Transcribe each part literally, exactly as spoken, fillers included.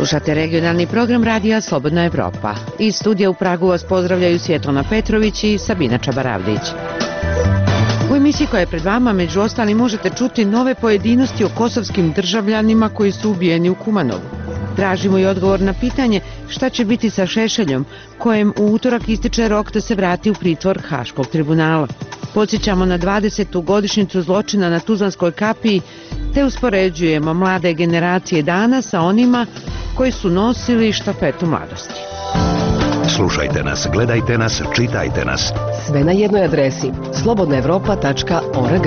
Slušate regionalni program Radija Slobodna Evropa. Iz studija u Pragu vas pozdravljaju Svjetlana Petrović i Sabina Čabaravdić. U emisiji koja je pred vama, među ostalim, možete čuti nove pojedinosti o kosovskim državljanima koji su ubijeni u Kumanovu. Tražimo i odgovor na pitanje šta će biti sa Šešeljom, kojem u utorak ističe rok da se vrati u pritvor Haškog tribunala. Podsjećamo na dvadesetu godišnjicu zločina na Tuzlanskoj kapiji, te uspoređujemo mlade generacije dana sa onima koji su nosili štafetu mladosti. Slušajte nas, gledajte nas, čitajte nas. Sve na jednoj adresi slobodna evropa tačka org.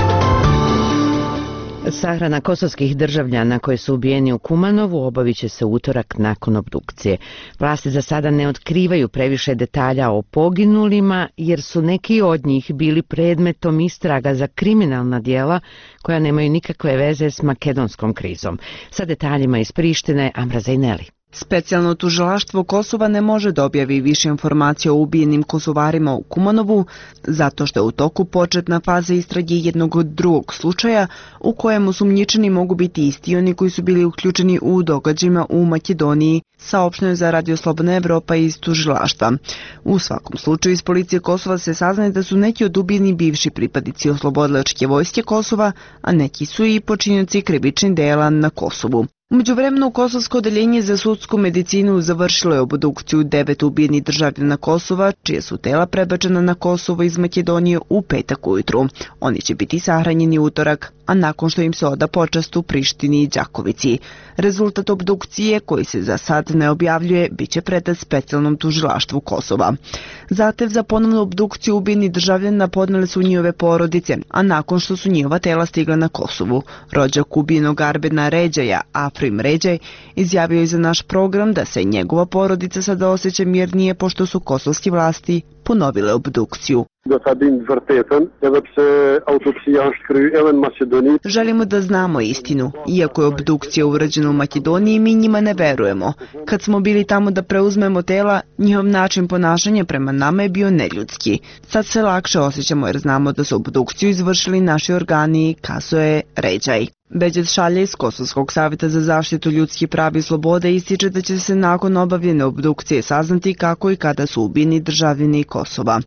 Sahrana kosovskih državljana koji su ubijeni u Kumanovu obavit će se utorak nakon obdukcije. Vlasti za sada ne otkrivaju previše detalja o poginulima, jer su neki od njih bili predmetom istraga za kriminalna djela koja nemaju nikakve veze s makedonskom krizom. Sa detaljima iz Prištine, Amra Zajneli. Specijalno tužilaštvo Kosova ne može da objavi više informacija o ubijenim Kosovarima u Kumanovu, zato što je u toku početna faza istrage jednog od drugog slučaja u kojem osumnjičeni mogu biti isti oni koji su bili uključeni u događajima u Makedoniji, saopšteno je za Radio Slobodna Evropa iz tužilaštva. U svakom slučaju iz policije Kosova se saznaje da su neki od ubijeni bivši pripadnici oslobodilačke vojske Kosova, a neki su i počinioci krivičnih dela na Kosovu. U međuvremenu, Kosovsko odeljenje za sudsku medicinu završilo je obdukciju devet ubijenih državljana Kosova, čije su tela prebačena na Kosovo iz Makedonije u petak ujutru. Oni će biti sahranjeni utorak, a nakon što im se oda počast u Prištini i Đakovici. Rezultat obdukcije, koji se za sad ne objavljuje, bit će predat specijalnom tužilaštvu Kosova. Zahtev za ponovnu obdukciju ubijenih državljana podnele su njihove porodice, a nakon što su njihova tela stigla na Kosovu. Rođak ubijenog Arbena Ređaja, Afrim Ređaj, izjavio je za naš program da se njegova porodica sada osjeća mirnije pošto su kosovski vlasti ponovile obdukciju. Želimo da znamo istinu. Iako je obdukcija urađena u Makedoniji, mi njima ne verujemo. Kad smo bili tamo da preuzmemo tela, njihov način ponašanja prema nama je bio neljudski. Sad se lakše osjećamo jer znamo da su obdukciju izvršili naši organi, kazao je Ređaj. Beđet Šalja iz Kosovskog savjeta za zaštitu ljudskih prava i slobode ističe da će se nakon obavljene obdukcije saznati kako i kada su ubijeni državljani Kosova.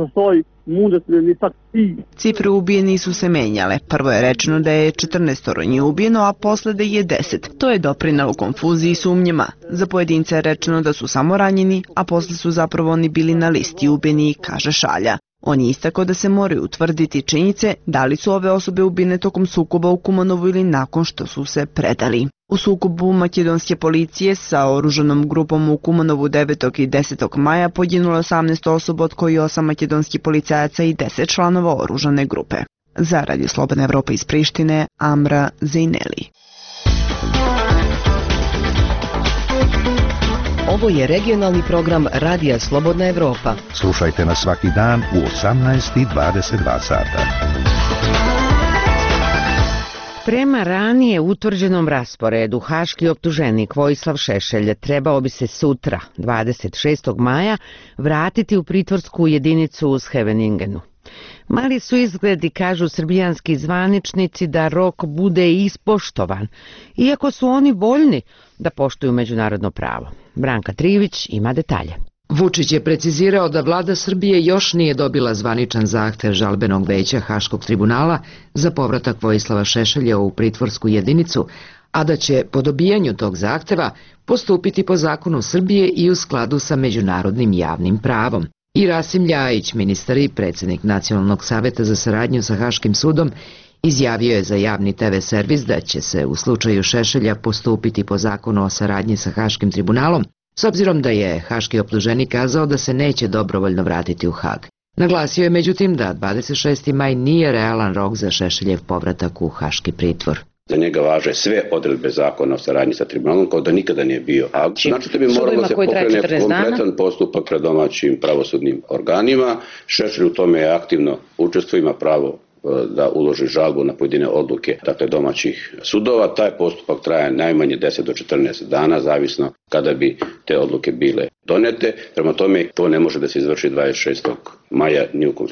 Cifre ubijeni su se menjale. Prvo je rečeno da je četrnaestoro njih ubijeno, a posle da je deset. To je doprinelo konfuziji i sumnjama. Za pojedince je rečeno da su samo ranjeni, a posle su zapravo oni bili na listi ubijeni, kaže Šalja. On je istakao da se moraju utvrditi činjenice da li su ove osobe ubijene tokom sukoba u Kumanovu ili nakon što su se predali. U sukobu makedonske policije sa oružanom grupom u Kumanovu devetog i desetog maja poginulo je osamnaest osoba, od kojih osam makedonskih policajaca i deset članova oružane grupe. Za Radio Slobodna Evropa iz Prištine, Amra Zajneli. Ovo je regionalni program Radija Slobodna Evropa. Slušajte nas svaki dan u osamnaest i dvadeset dva sata. Prema ranije utvrđenom rasporedu, haški optuženik Vojislav Šešelj trebao bi se sutra, dvadeset šestog maja, vratiti u pritvorsku jedinicu u Scheveningenu. Mali su izgledi, kažu srbijanski zvaničnici, da rok bude ispoštovan, iako su oni voljni da poštuju međunarodno pravo. Branka Trivić ima detalje. Vučić je precizirao da vlada Srbije još nije dobila zvaničan zahtev žalbenog veća Haškog tribunala za povratak Vojislava Šešelja u pritvorsku jedinicu, a da će po dobijanju tog zahteva postupiti po zakonu Srbije i u skladu sa međunarodnim javnim pravom. I Rasim Ljajić, ministar i predsjednik Nacionalnog savjeta za saradnju sa Haškim sudom, izjavio je za javni te ve servis da će se u slučaju Šešelja postupiti po zakonu o saradnji sa Haškim tribunalom, s obzirom da je haški optuženik kazao da se neće dobrovoljno vratiti u Hag. Naglasio je međutim da dvadeset šesti maj nije realan rok za Šešeljev povratak u haški pritvor. Za njega važe sve odredbe zakona o saradnji sa tribunalom, kao da nikada nije bio Hag. Znači da bi moralo se pokrene kompletan postupak pred domaćim pravosudnim organima. Šešelj u tome je aktivno učestvuje, ima pravo da uloži žalbu na pojedine odluke, dakle domaćih sudova. Taj postupak traje najmanje deset do četrnaest dana, zavisno kada bi te odluke bile donete. Prema tome, to ne može da se izvrši dvadeset šestog maja ni u kom slučaju.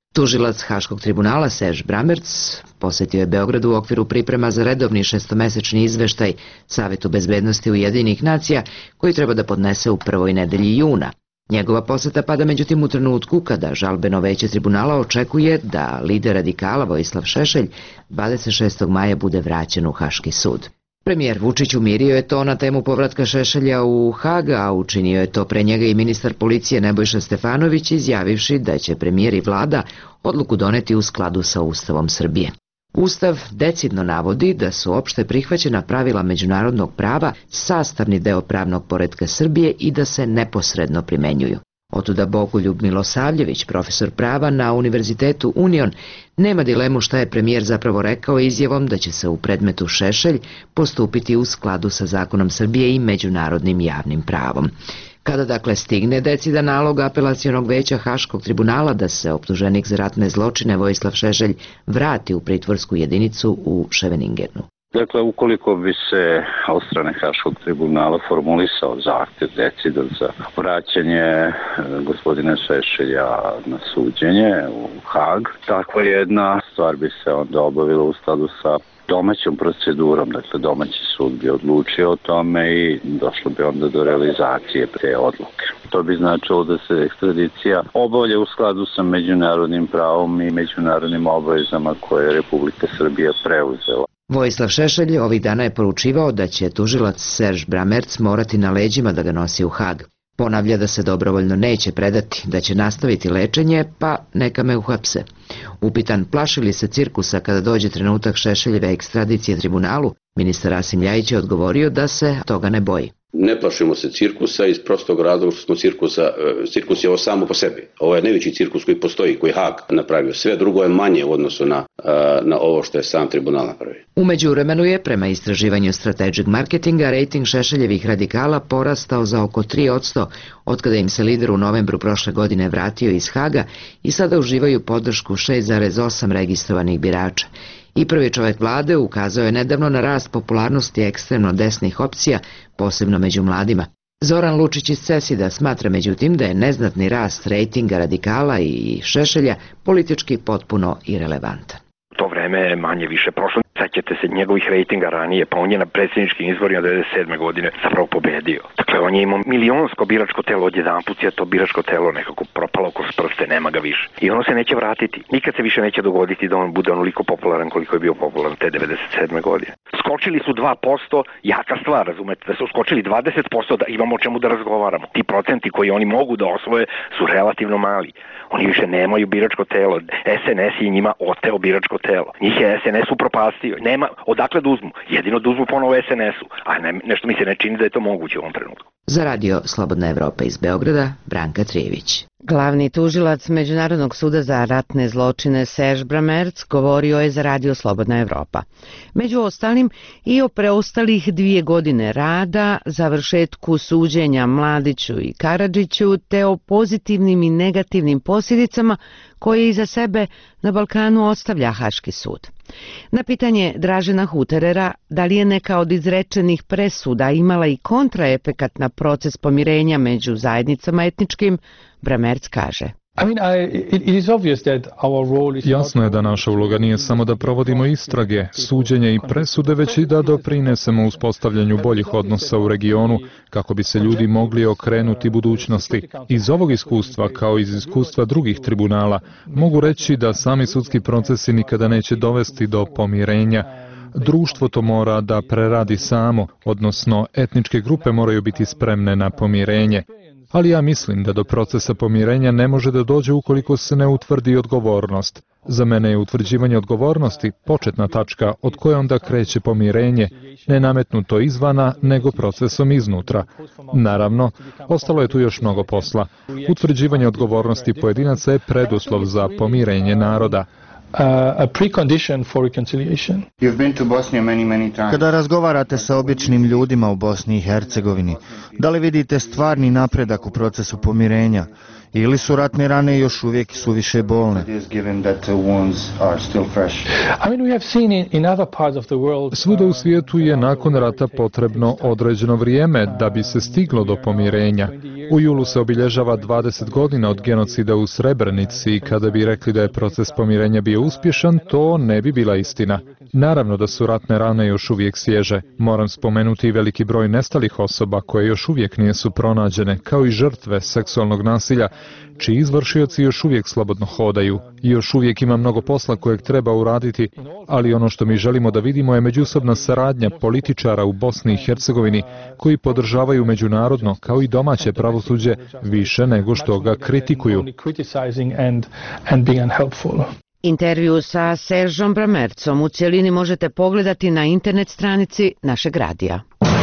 Tužilac Haškog tribunala Serge Bramertz posjetio je Beograd u okviru priprema za redovni šestomesečni izveštaj Savetu bezbednosti Ujedinjenih nacija koji treba da podnese u prvoj nedelji juna. Njegova poseta pada međutim u trenutku kada žalbeno veće tribunala očekuje da lider radikala Vojislav Šešelj dvadeset šestog maja bude vraćen u Haški sud. Premijer Vučić umirio je to na temu povratka Šešelja u Hag, a učinio je to pre njega i ministar policije Nebojša Stefanović, izjavivši da će premijer i vlada odluku doneti u skladu sa Ustavom Srbije. Ustav decidno navodi da su opšte prihvaćena pravila međunarodnog prava sastavni deo pravnog poretka Srbije i da se neposredno primenjuju. Otuda Bogoljub Milosavljević, profesor prava na Univerzitetu Union, nema dilemu šta je premijer zapravo rekao izjavom da će se u predmetu Šešelj postupiti u skladu sa zakonom Srbije i međunarodnim javnim pravom. Kada dakle stigne decidan nalog apelacionog veća Haškog tribunala da se optuženik za ratne zločine Vojislav Šešelj vrati u pritvorsku jedinicu u Ševeningenu? Dakle, ukoliko bi se od strane Haškog tribunala formulisao zahtev decidan za vraćanje gospodina Šešelja na suđenje u Hag, takva jedna stvar bi se onda obavila u skladu sa domaćom procedurom, dakle domaći sud bi odlučio o tome i došlo bi onda do realizacije te odluke. To bi značilo da se ekstradicija obavlja u skladu sa međunarodnim pravom i međunarodnim obavezama koje je Republika Srbija preuzela. Vojislav Šešelj ovih dana je poručivao da će tužilac Serge Bramertz morati na leđima da ga nosi u Hag. Ponavlja da se dobrovoljno neće predati, da će nastaviti lečenje, pa neka me uhapse. Upitan plaši li se cirkusa kada dođe trenutak Šešeljeve ekstradicije tribunalu, ministar Rasim Ljajić je odgovorio da se toga ne boji. Ne plašimo se cirkusa iz prostog razloga što smo cirkusa, cirkus je ovo samo po sebi. Ovo je najveći cirkus koji postoji, koji Hag napravio. Sve drugo je manje u odnosu na, na ovo što je sam tribunal napravio. U međuvremenu je, prema istraživanju Strategic Marketinga, rejting Šešeljevih radikala porastao za oko tri posto od kada im se lider u novembru prošle godine vratio iz Haga i sada uživaju podršku šest zarez osam registrovanih birača. I prvi čovjek vlade ukazao je nedavno na rast popularnosti ekstremno desnih opcija, posebno među mladima. Zoran Lučić iz Cesida smatra međutim da je neznatni rast rejtinga radikala i Šešelja politički potpuno irelevantan. To vreme je manje više prošlo. Sećate se njegovih rejtinga ranije, pa on je na predsjedničkim izborima devedeset sedme godine zapravo pobedio. Dakle, on je imao milionsko biračko telo, odjedanput je to biračko telo nekako propalo kroz prste, nema ga više. I ono se neće vratiti. Nikad se više neće dogoditi da on bude onoliko popularan koliko je bio popularan te devedeset sedme godine. Skočili su dva posto, jaka stvar, razumete, da su skočili dvadeset posto, da imamo o čemu da razgovaramo. Ti procenti koji oni mogu da osvoje su relativno mali. Oni više nemaju biračko telo. S N S je njima oteo biračko telo. Njih je S N S upropastio. Nema odakle da uzmu. Jedino da uzmu ponovo S N S-u. A ne, nešto mi se ne čini da je to moguće u ovom trenutku. Za radio Slobodna Evropa iz Beograda, Branka Trijević. Glavni tužilac Međunarodnog suda za ratne zločine Serge Bramertz govorio je za radio Slobodna Evropa. Među ostalim i o preostalih dvije godine rada, završetku suđenja Mladiću i Karadžiću, te o pozitivnim i negativnim posljedicama koje iza sebe na Balkanu ostavlja Haški sud. Na pitanje Dražena Huterera da li je neka od izrečenih presuda imala i kontraefekat na proces pomirenja među zajednicama etničkim, Bramertz kaže. Jasno je da naša uloga nije samo da provodimo istrage, suđenje i presude, već i da doprinesemo uspostavljanju boljih odnosa u regionu kako bi se ljudi mogli okrenuti budućnosti. Iz ovog iskustva, kao iz iskustva drugih tribunala, mogu reći da sami sudski procesi nikada neće dovesti do pomirenja. Društvo to mora da preradi samo, odnosno etničke grupe moraju biti spremne na pomirenje. Ali ja mislim da do procesa pomirenja ne može da dođe ukoliko se ne utvrdi odgovornost. Za mene je utvrđivanje odgovornosti početna tačka od koje onda kreće pomirenje, ne nametnuto izvana, nego procesom iznutra. Naravno, ostalo je tu još mnogo posla. Utvrđivanje odgovornosti pojedinaca je preduslov za pomirenje naroda. A precondition for reconciliation. Kada razgovarate sa običnim ljudima u Bosni i Hercegovini, da li vidite stvarni napredak u procesu pomirenja ili su ratne rane još uvijek suviše bolne? Svuda u svijetu je nakon rata potrebno određeno vrijeme da bi se stiglo do pomirenja. U julu se obilježava dvadeset godina od genocida u Srebrenici i kada bi rekli da je proces pomirenja bio uspješan, to ne bi bila istina. Naravno da su ratne rane još uvijek svježe. Moram spomenuti i veliki broj nestalih osoba koje još uvijek nisu pronađene, kao i žrtve seksualnog nasilja, čiji izvršioci još uvijek slobodno hodaju. I još uvijek ima mnogo posla kojeg treba uraditi, ali ono što mi želimo da vidimo je međusobna saradnja političara u Bosni i Hercegovini koji podržavaju međunarodno kao i domaće pravosuđe više nego što ga kritikuju. Intervju sa Seržom Bramercom u cjelini možete pogledati na internet stranici našeg radija.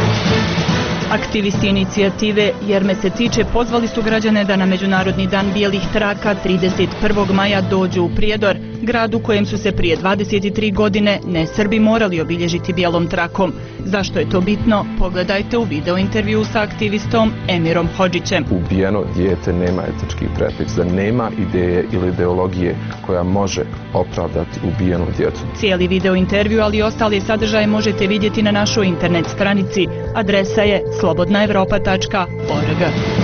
Aktivisti inicijative Jer me se tiče pozvali su građane da na Međunarodni dan bijelih traka trideset prvog maja dođu u Prijedor, grad u kojem su se prije dvadeset tri godine ne Srbi morali obilježiti bijelom trakom. Zašto je to bitno? Pogledajte u video intervju sa aktivistom Emirom Hodžićem. Ubijeno dijete nema etički prefiks, da nema ideje ili ideologije koja može opravdati ubijenu djecu. Cijeli video intervju, ali i ostale sadržaje možete vidjeti na našoj internet stranici. Adresa je slobodna evropa tačka org.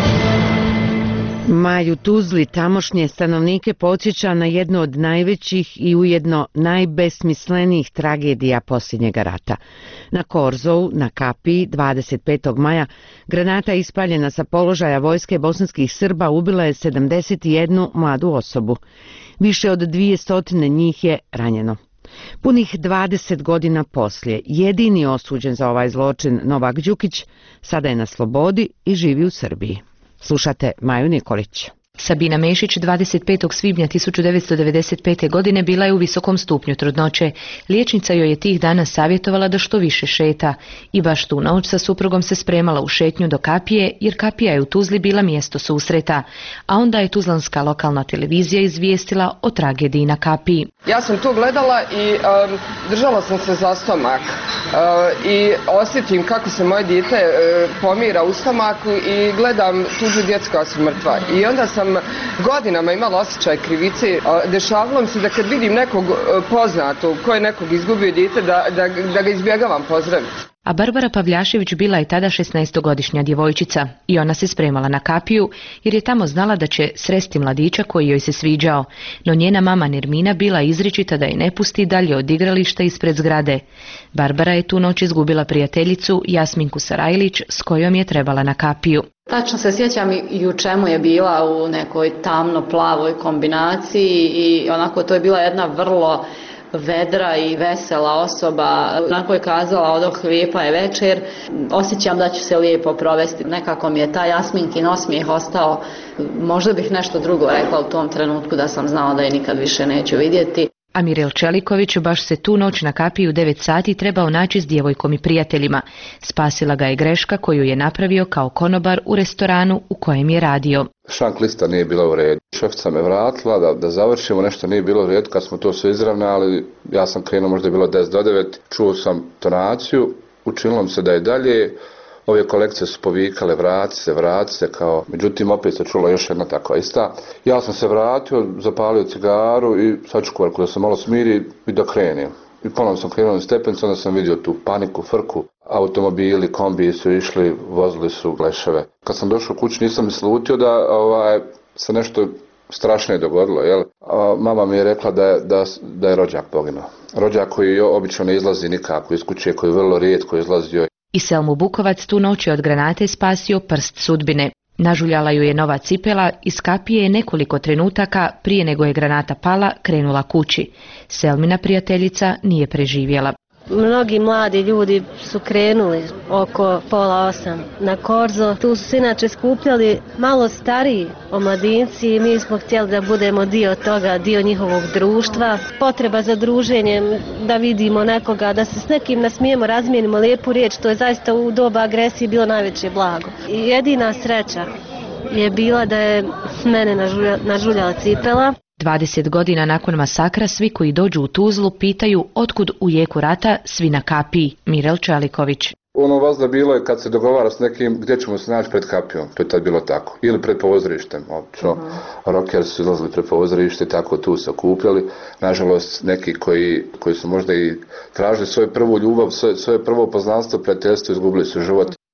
Maj u Tuzli tamošnje stanovnike podsjeća na jednu od najvećih i ujedno najbesmislenijih tragedija posljednjeg rata. Na Korzovu, na Kapiji, dvadeset petog maja, granata ispaljena sa položaja vojske bosanskih Srba ubila je sedamdeset jednu mladu osobu. Više od dvjesto njih je ranjeno. Punih dvadeset godina poslije, jedini osuđen za ovaj zločin Novak Đukić sada je na slobodi i živi u Srbiji. Slušate Maju Nikolić. Sabina Mešić dvadeset petog svibnja tisuću devetsto devedeset pete. godine bila je u visokom stupnju trudnoće. Liječnica joj je tih dana savjetovala da što više šeta i baš tu noć sa suprugom se spremala u šetnju do Kapije, jer Kapija je u Tuzli bila mjesto susreta, a onda je tuzlanska lokalna televizija izvijestila o tragediji na Kapiji. Ja sam tu gledala i um, držala sam se za stomak uh, i osjetim kako se moje dijete uh, pomira u stomaku i gledam tuđu djecu koja su mrtva. I onda sam godinama imala osjećaj krivice. Dešavalo mi se da kad vidim nekog poznatog koji je nekog izgubio dijete, da, da, da ga izbjegavam pozdraviti. A Barbara Pavljašević bila je tada šesnaestogodišnja djevojčica i ona se spremala na Kapiju jer je tamo znala da će sresti mladića koji joj se sviđao, no njena mama Nermina bila izričita da je ne pusti dalje od igrališta ispred zgrade. Barbara je tu noć izgubila prijateljicu Jasminku Sarajlić s kojom je trebala na Kapiju. Tačno se sjećam i u čemu je bila, u nekoj tamno-plavoj kombinaciji i onako to je bila jedna vrlo vedra i vesela osoba. Onako je kazala od oh lijepa je večer, osjećam da ću se lijepo provesti. Nekako mi je taj Jasminkin osmijeh ostao, možda bih nešto drugo rekla u tom trenutku da sam znala da je nikad više neću vidjeti. A Mirel Čeliković baš se tu noć na Kapiji u devet sati trebao naći s djevojkom i prijateljima. Spasila ga je greška koju je napravio kao konobar u restoranu u kojem je radio. Šank lista nije bila u redu. Šefica me vratila da, da završimo, nešto nije bilo u redu kad smo to sve izravnali. Ja sam krenuo, možda je bilo deset do devet, čuo sam tonaciju, učinilo mi se da je dalje. Ove kolekcije su povikale, vrati se, vrati se, kao, međutim opet se čula još jedna takva ista. Ja sam se vratio, zapalio cigaru i sačekao da se malo smiri i da krenem. I ponovno sam krenuo na stepenicu, onda sam vidio tu paniku, frku. Automobili, kombiji su išli, vozili su leševe. Kad sam došao kući nisam mi slutio da ovaj, se nešto strašno je dogodilo. Jel? A mama mi je rekla da je, da, da je rođak poginuo. Rođak koji obično ne izlazi nikako iz kuće, koji je vrlo rijetko izlazio. I Selmu Bukovac tu noć je od granate spasio prst sudbine. Nažuljala ju je nova cipela, iz Kapije je nekoliko trenutaka prije nego je granata pala krenula kući. Selmina prijateljica nije preživjela. Mnogi mladi ljudi su krenuli oko pola osam na Korzo. Tu su se inače skupljali malo stariji omladinci i mi smo htjeli da budemo dio toga, dio njihovog društva. Potreba za druženjem, da vidimo nekoga, da se s nekim nasmijemo, razmijenimo lijepu riječ, to je zaista u doba agresije bilo najveće blago. I jedina sreća je bila da je mene nažulja, nažuljala cipela. dvadeset godina nakon masakra svi koji dođu u Tuzlu pitaju otkud u jeku rata svi na Kapiji. Mirel Čeliković. Ono vazda bilo je kad se dogovara s nekim gdje ćemo se naći pred Kapijom, to je tad bilo tako. Ili pred pozorištem, obično. Uh-huh. Rockeri su izlazili pred pozorište, tako tu se okupljali. Nažalost, neki koji, koji su možda i tražili svoju prvu ljubav, svoje, svoje prvo poznanstvo, prijateljstvo, izgubili su život.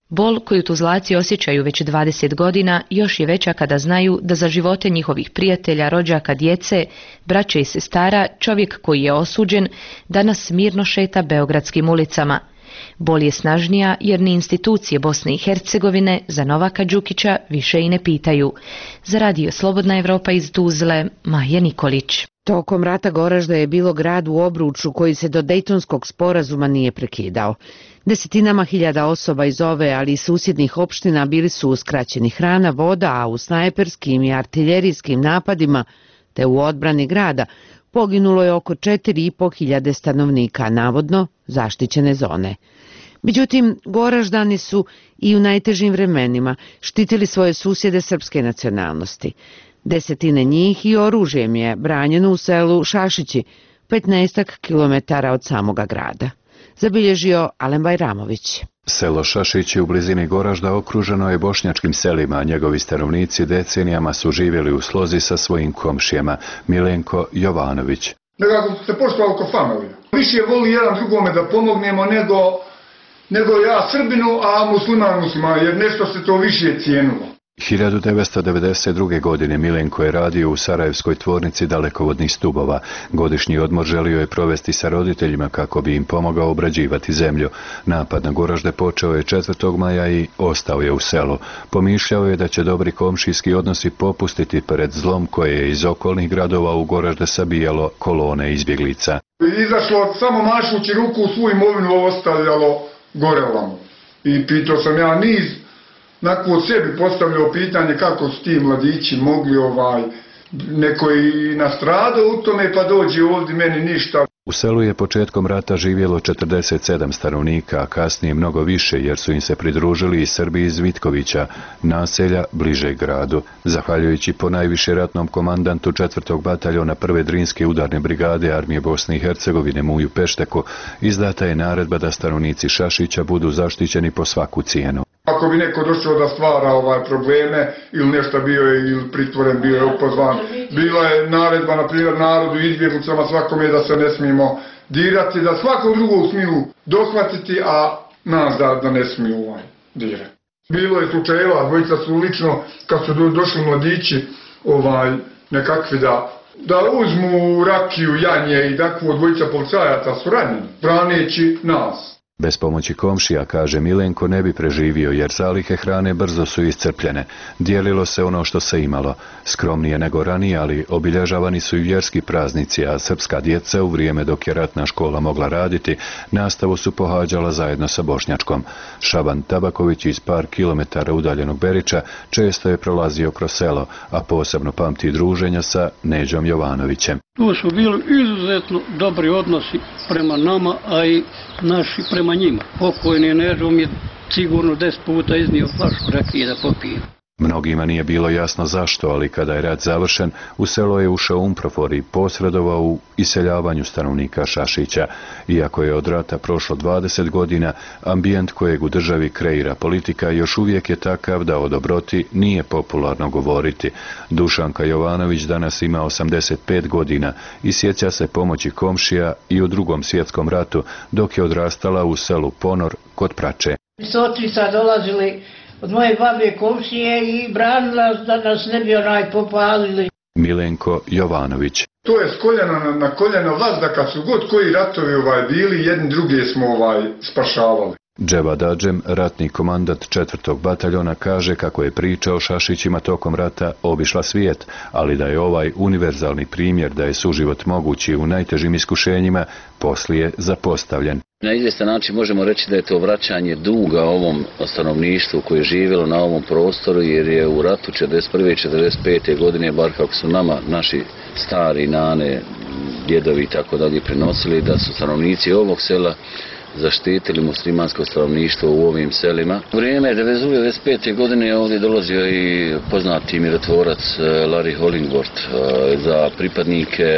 Bol koju Tuzlaci osjećaju već dvadeset godina još je veća kada znaju da za živote njihovih prijatelja, rođaka, djece, braće i sestara čovjek koji je osuđen danas mirno šeta beogradskim ulicama. Bol je snažnija jer ni institucije Bosne i Hercegovine za Novaka Đukića više i ne pitaju. Za radio Slobodna Evropa iz Tuzle, Maja Nikolić. Tokom rata Goražda je bilo grad u obruču koji se do Dejtonskog sporazuma nije prekidao. Desetinama hiljada osoba iz ove, ali i susjednih opština bili su uskraćeni hrana, voda, a u snajperskim i artiljerijskim napadima te u odbrani grada poginulo je oko četiri i po hiljade stanovnika, navodno zaštićene zone. Međutim, Goraždani su i u najtežim vremenima štitili svoje susjede srpske nacionalnosti. Desetine njih i oružjem je branjeno u selu Šašići, petnaestak kilometara od samoga grada. Zabilježio Alen Bajramović. Selo Šašići u blizini Goražda okruženo je bošnjačkim selima, a njegovi stanovnici decenijama su živjeli u slozi sa svojim komšijama. Milenko Jovanović. Nekako se poštovali kao familija. Više voli jedan drugome da pomognemo nego, nego ja Srbinu, a musliman musliman, jer nešto se to više cijenilo. hiljadu devetsto devedeset druge. godine Milenko je radio u Sarajevskoj tvornici dalekovodnih stubova. Godišnji odmor želio je provesti sa roditeljima kako bi im pomogao obrađivati zemlju. Napad na Goražde počeo je četvrtog maja i ostao je u selu. Pomišljao je da će dobri komšijski odnosi popustiti pred zlom koje je iz okolnih gradova u Goražde sabijalo kolone izbjeglica. Izašlo samo mašući ruku u svoju imovinu ostavljalo gore ovamo. I pitao sam ja niz nakon sebi postavljao pitanje kako su ti mladići mogli ovaj, neko i nastradao u tome pa dođe ovdje meni ništa. U selu je početkom rata živjelo četrdeset sedam stanovnika, a kasnije mnogo više jer su im se pridružili i Srbi iz Vitkovića, naselja bliže gradu. Zahvaljujući ponajviše ratnom komandantu četvrtog bataljona prve Drinske udarne brigade Armije Bosne i Hercegovine Muju Pešteku, izdata je naredba da stanovnici Šašića budu zaštićeni po svaku cijenu. Ako bi neko došao da stvara ovaj probleme ili nešto bio je ili pritvoren, bio je opozvan, bila je naredba na primjer narodu i izbjeglicama svakome da se ne smijemo dirati, da svakog drugog smiju dohvatiti, a nas da, da ne smiju ovaj, dirati. Bilo je slučajeva, dvojica su lično kad su došli mladići ovaj, nekakvi da, da uzmu rakiju, janje i takvo dvojica policajaca su ranjeni, braneći nas. Bez pomoći komšija, kaže Milenko, ne bi preživio jer zalihe hrane brzo su iscrpljene. Dijelilo se ono što se imalo. Skromnije nego ranije, ali obilježavani su i vjerski praznici, a srpska djeca u vrijeme dok je ratna škola mogla raditi, nastavu su pohađala zajedno sa bošnjačkom. Šaban Tabaković iz par kilometara udaljenog Berića često je prolazio kroz selo, a posebno pamti druženja sa Neđom Jovanovićem. Tu su bili izuzetno dobri odnosi prema nama, a i naši prema njima. Pokojni Neđo mi je sigurno deset puta iznio flašu rakije da popijem. Mnogima nije bilo jasno zašto, ali kada je rat završen, u selo je ušao UNPROFOR i posredovao u iseljavanju stanovnika Šašića. Iako je od rata prošlo dvadeset godina, ambijent kojeg u državi kreira politika još uvijek je takav da o dobroti nije popularno govoriti. Dušanka Jovanović danas ima osamdeset pet godina i sjeća se pomoći komšija i u Drugom svjetskom ratu, dok je odrastala u selu Ponor kod Prače. Sotrica dolazili od moje babe komšije i branila da nas ne bi onaj popalili. Milenko Jovanović. To je s koljena na, na koljena vazda kad su god koji ratovi ovaj bili, jedni druge smo ovaj spašavali. Dževad Adžem, ratni komandant četvrtog bataljona, kaže kako je priča o Šašićima tokom rata obišla svijet, ali da je ovaj univerzalni primjer da je suživot mogući u najtežim iskušenjima poslije zapostavljen. Na izvjestan način možemo reći da je to vraćanje duga ovom stanovništvu koje je živjelo na ovom prostoru, jer je u ratu četrdeset prve i četrdeset pete. godine, bar kako su nama naši stari nane, djedovi i tako dalje prenosili, da su stanovnici ovog sela zaštitili muslimansko stanovništvo u ovim selima. U vrijeme devedeset druge do devedeset pete. godine je ovdje dolazio i poznati mirotvorac Larry Hollingworth za pripadnike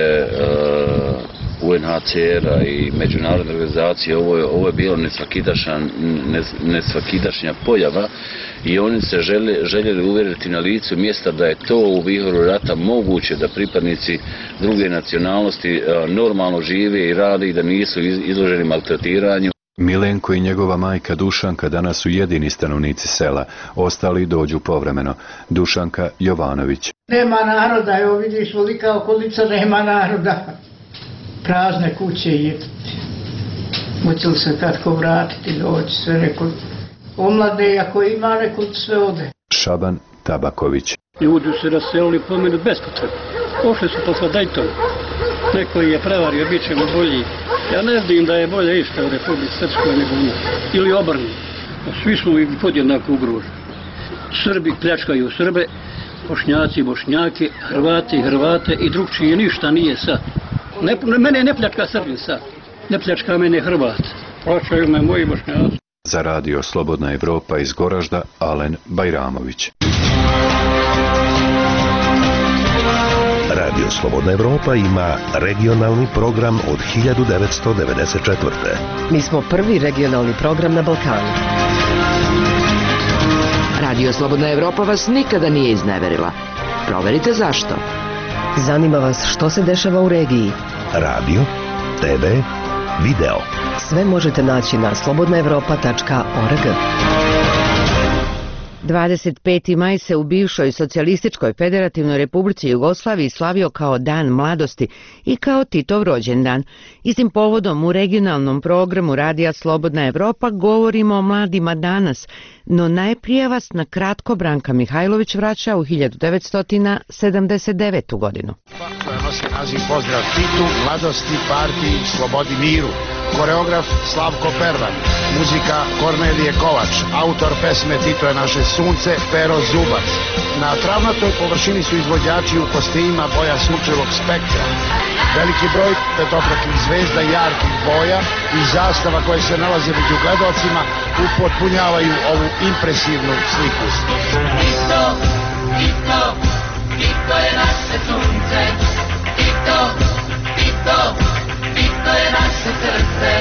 U N H C R-a i međunarodne organizacije. Ovo je, ovo je bilo nesvakidašnja pojava i oni se žele, željeli uvjeriti na licu mjesta da je to u vihoru rata moguće, da pripadnici druge nacionalnosti normalno žive i rade i da nisu izloženi maltretiranju. Milenko i njegova majka Dušanka danas su jedini stanovnici sela, ostali dođu povremeno. Dušanka Jovanović. Nema naroda, evo vidiš, velika okolica, nema naroda. Prazne kuće i moći li se tatko vratiti, doći sve, neko omlade, ako ima, neko sve ode. Šaban Tabaković. Ljudi se raselili po mene bespotrebno. Pošli su posle Daytona. Neko je prevario, bit ćemo bolji. Ja ne vidim da je bolje išta u Republici Srpskoj nego u nas. Ili obrnuto. Svi smo podjednako ugroženi. Srbi pljačkaju Srbe, Bošnjaci Bošnjake, Hrvati Hrvate i drugčije ništa nije sad. Ne, mene ne pljačka Srbin sad. Ne pljačka mene Hrvat. Plaćaju me moji Bošnjaci. Za radio Slobodna Evropa iz Goražda, Alen Bajramović. Radio Slobodna Evropa ima regionalni program od hiljadu devetsto devedeset četvrte. Mi smo prvi regionalni program na Balkanu. Radio Slobodna Evropa vas nikada nije izneverila. Proverite zašto. Zanima vas što se dešava u regiji. Radio, te ve, video. Sve možete naći na slobodna evropa tačka org. dvadeset peti maj se u bivšoj socijalističkoj federativnoj republici Jugoslaviji slavio kao Dan mladosti i kao Titov rođendan. Istim povodom u regionalnom programu Radija Slobodna Evropa govorimo o mladima danas, no najprije vas na kratko Branka Mihajlović vraća u hiljadu devetsto sedamdeset devetu godinu. Koja nosi naziv Pozdrav Titu, mladosti, partiji, slobodi, miru. Koreograf Slavko Pervan, muzika Kornelije Kovač, autor pesme Tito je naše sunce, Pero Zubac. Na travnatoj površini su izvođači u kostimima boja sunčevog spektra. Veliki broj petokrakih zvezda jarkih boja i zastava koje se nalaze među gledalcima upotpunjavaju ovu impresivnu sliku. Tito, Tito, Tito je naše sunce, Tito, Tito, Tito je naše srce,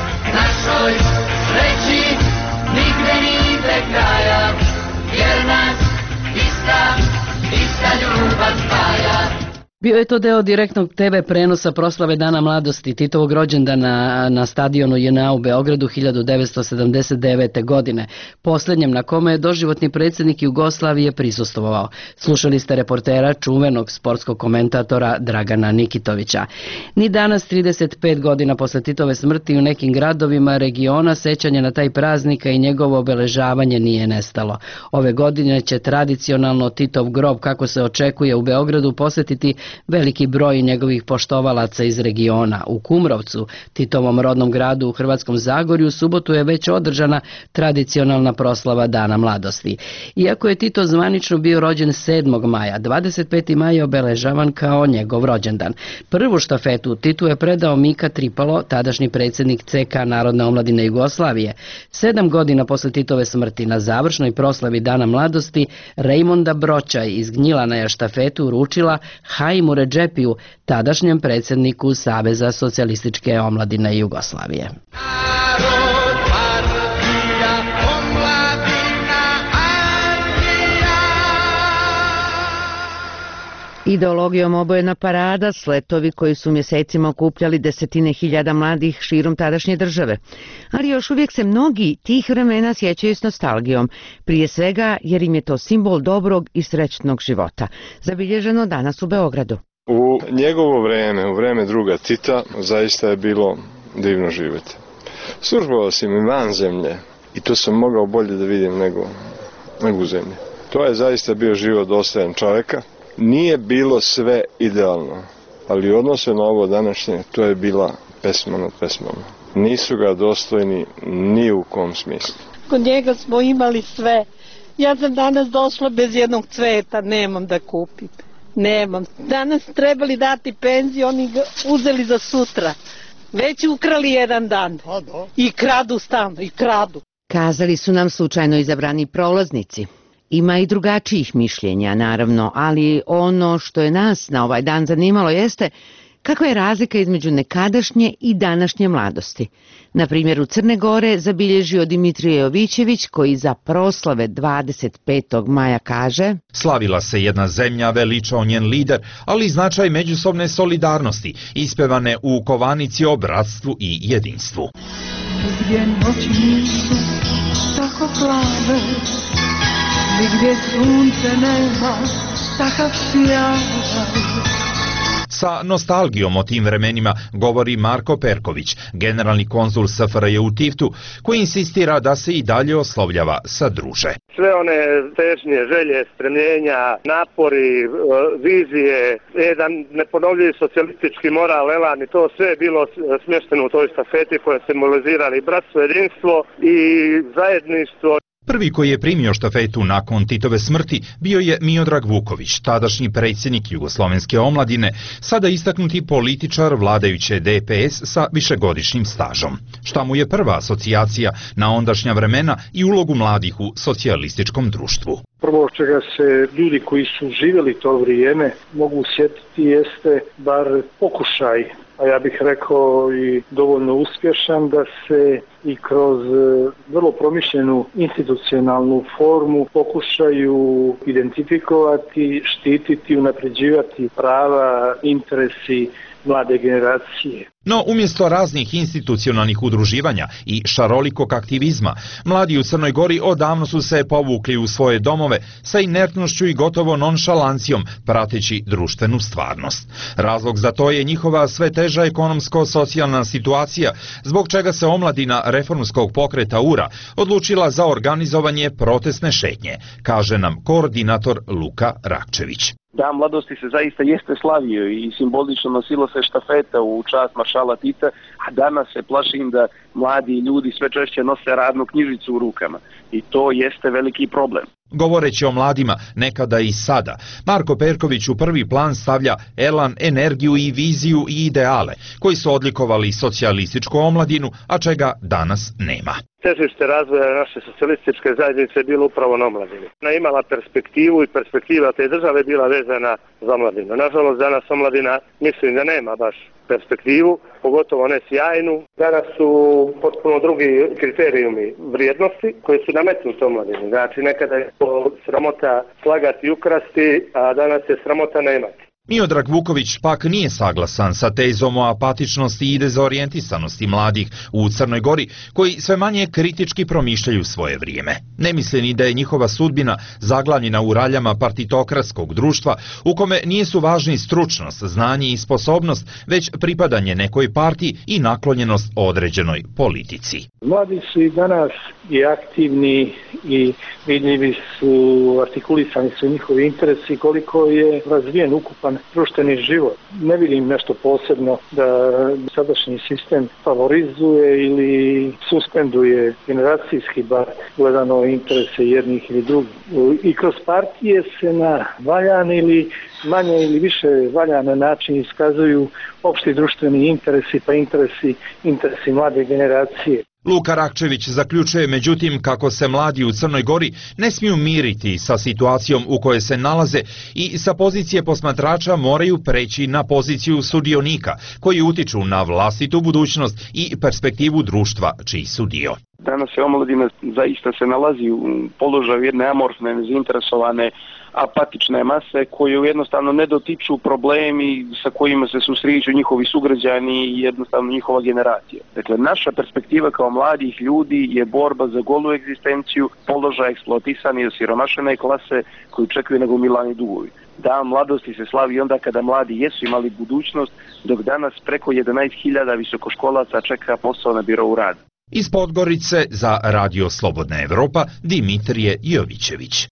našoj sreći nigde ni ide kraja, jer nas ista, ista ljubav spaja. Bio je to deo direktnog te ve prenosa proslave Dana mladosti Titovog rođendana na stadionu J N A u Beogradu hiljadu devetsto sedamdeset devete. godine, posljednjem na kome je doživotni predsjednik Jugoslavije prisustvovao. Slušali ste reportera, čuvenog sportskog komentatora Dragana Nikitovića. Ni danas, trideset pet godina posle Titove smrti, u nekim gradovima regiona sećanje na taj praznika i njegovo obeležavanje nije nestalo. Ove godine će tradicionalno Titov grob, kako se očekuje, u Beogradu posjetiti veliki broj njegovih poštovalaca iz regiona. U Kumrovcu, Titovom rodnom gradu u Hrvatskom Zagorju, u subotu je već održana tradicionalna proslava Dana mladosti. Iako je Tito zvanično bio rođen sedmog maja, dvadeset peti maj je obeležavan kao njegov rođendan. Prvu štafetu Titu je predao Mika Tripalo, tadašnji predsjednik C K Narodne omladine Jugoslavije. Sedam godina posle Titove smrti, na završnoj proslavi Dana mladosti, Rejmonda Broćaj iz Gnjilana je štafetu uručila Haimu Redžepiju, tadašnjem predsjedniku Saveza socijalističke omladine Jugoslavije. Ideologijom obojena parada, sletovi koji su mjesecima okupljali desetine hiljada mladih širom tadašnje države. Ali još uvijek se mnogi tih vremena sjećaju s nostalgijom, prije svega jer im je to simbol dobrog i srećnog života, zabilježeno danas u Beogradu. U njegovo vreme, u vreme druga Tita, zaista je bilo divno živjeti. Službovao sam i van zemlje i to sam mogao bolje da vidim nego, nego u zemlji. To je zaista bio život dostojan čovjeka. Nije bilo sve idealno, ali u odnosu na ovo današnje, to je bila pesma nad pesmama. Nisu ga dostojni ni u kom smislu. Kod njega smo imali sve. Ja sam danas došla bez jednog cveta, nemam da kupim. Nemam. Danas trebali dati penziju, oni ga uzeli za sutra. Već ukrali jedan dan. I kradu stan, i kradu. Kazali su nam slučajno izabrani prolaznici. Ima i drugačijih mišljenja, naravno, ali ono što je nas na ovaj dan zanimalo jeste kakva je razlika između nekadašnje i današnje mladosti. Na primjeru Crne Gore zabilježio Dimitrije Jovićević, koji za proslave dvadeset petog maja kaže: Slavila se jedna zemlja, veličao njen lider, ali i značaj međusobne solidarnosti, ispevane u kovanici o bratstvu i jedinstvu. gdje noći nisu tako plave i gdje sunce nema takav sjaj. Sa nostalgijom o tim vremenima govori Marko Perković, generalni konzul S F R J u Tiftu, koji insistira da se i dalje oslovljava sa druže. Sve one težnje, želje, stremljenja, napori, vizije, jedan neponovljivi socijalistički moral, elan i to sve je bilo smješteno u toj štafeti koja simbolizirali bratstvo, jedinstvo i zajedništvo. Prvi koji je primio štafetu nakon Titove smrti bio je Miodrag Vuković, tadašnji predsjednik Jugoslovenske omladine, sada istaknuti političar vladajuće D P S sa višegodišnjim stažom. Šta mu je prva asocijacija na ondašnja vremena i ulogu mladih u socijalističkom društvu? Prvo čega se ljudi koji su živjeli to vrijeme mogu sjetiti jeste bar pokušaj, a ja bih rekao i dovoljno uspješan, da se i kroz vrlo promišljenu institucionalnu formu pokušaju identifikovati, štititi, unapređivati prava, interesi mlade generacije. No, umjesto raznih institucionalnih udruživanja i šarolikog aktivizma, mladi u Crnoj Gori odavno su se povukli u svoje domove sa inertnošću i gotovo nonšalancijom prateći društvenu stvarnost. Razlog za to je njihova sve teža ekonomsko-socijalna situacija, zbog čega se omladina reformskog pokreta U R A odlučila za organizovanje protestne šetnje, kaže nam koordinator Luka Rakčević. Dan mladosti se zaista jeste slavio i simbolično nosilo se štafeta u čast maršala Tita, a danas se plašim da mladi ljudi sve češće nose radnu knjižicu u rukama i to jeste veliki problem. Govoreći o mladima, nekada i sada, Marko Perković u prvi plan stavlja elan, energiju i viziju i ideale, koji su odlikovali socijalističku omladinu, a čega danas nema. Težište razvoja naše socijalističke zajednice je bilo upravo na omladini. Ona imala perspektivu i perspektiva te države bila vezana za omladinu. Nažalost, danas omladina mislim da nema baš perspektivu, pogotovo ne sjajnu. Danas su potpuno drugi kriterijumi vrijednosti koji su nametnuti omladini. Znači, nekada je to sramota slagati i ukrasti, a danas je sramota ne imati. Miodrag Vuković pak nije saglasan sa tezom o apatičnosti i dezorijentisanosti mladih u Crnoj Gori, koji sve manje kritički promišljaju svoje vrijeme. Ne misle ni da je njihova sudbina zaglavljena u raljama partitokratskog društva, u kome nisu važni stručnost, znanje i sposobnost, već pripadanje nekoj partiji i naklonjenost određenoj politici. Mladi su i danas i aktivni i vidljivi su, artikulisani su njihovi interesi, koliko je razvijen ukupan društveni život. Ne vidim nešto posebno da sadašnji sistem favorizuje ili suspenduje generacijski bar gledano interese jednih ili drugih. I kroz partije se na valjan ili manje ili više valjan način iskazuju opšti društveni interesi pa interesi, interesi mlade generacije. Luka Rakčević zaključuje međutim kako se mladi u Crnoj Gori ne smiju miriti sa situacijom u kojoj se nalaze i sa pozicije posmatrača moraju preći na poziciju sudionika koji utiču na vlastitu budućnost i perspektivu društva čiji su dio. Danas je omladina zaista se nalazi u položaju jedne amorfne, nezainteresovane, apatične mase koju jednostavno ne dotiču problemi sa kojima se susreću njihovi sugrađani i jednostavno njihova generacija. Dakle, naša perspektiva kao mladih ljudi je borba za golu egzistenciju, položaj eksploatisane i osiromašene klase koju čekaju nagomilani dugovi. Dan mladosti se slavi onda kada mladi jesu imali budućnost, dok danas preko jedanaest hiljada visokoškolaca čeka posao na birovu rada. Iz Podgorice za Radio Slobodna Evropa Dimitrije Jovićević.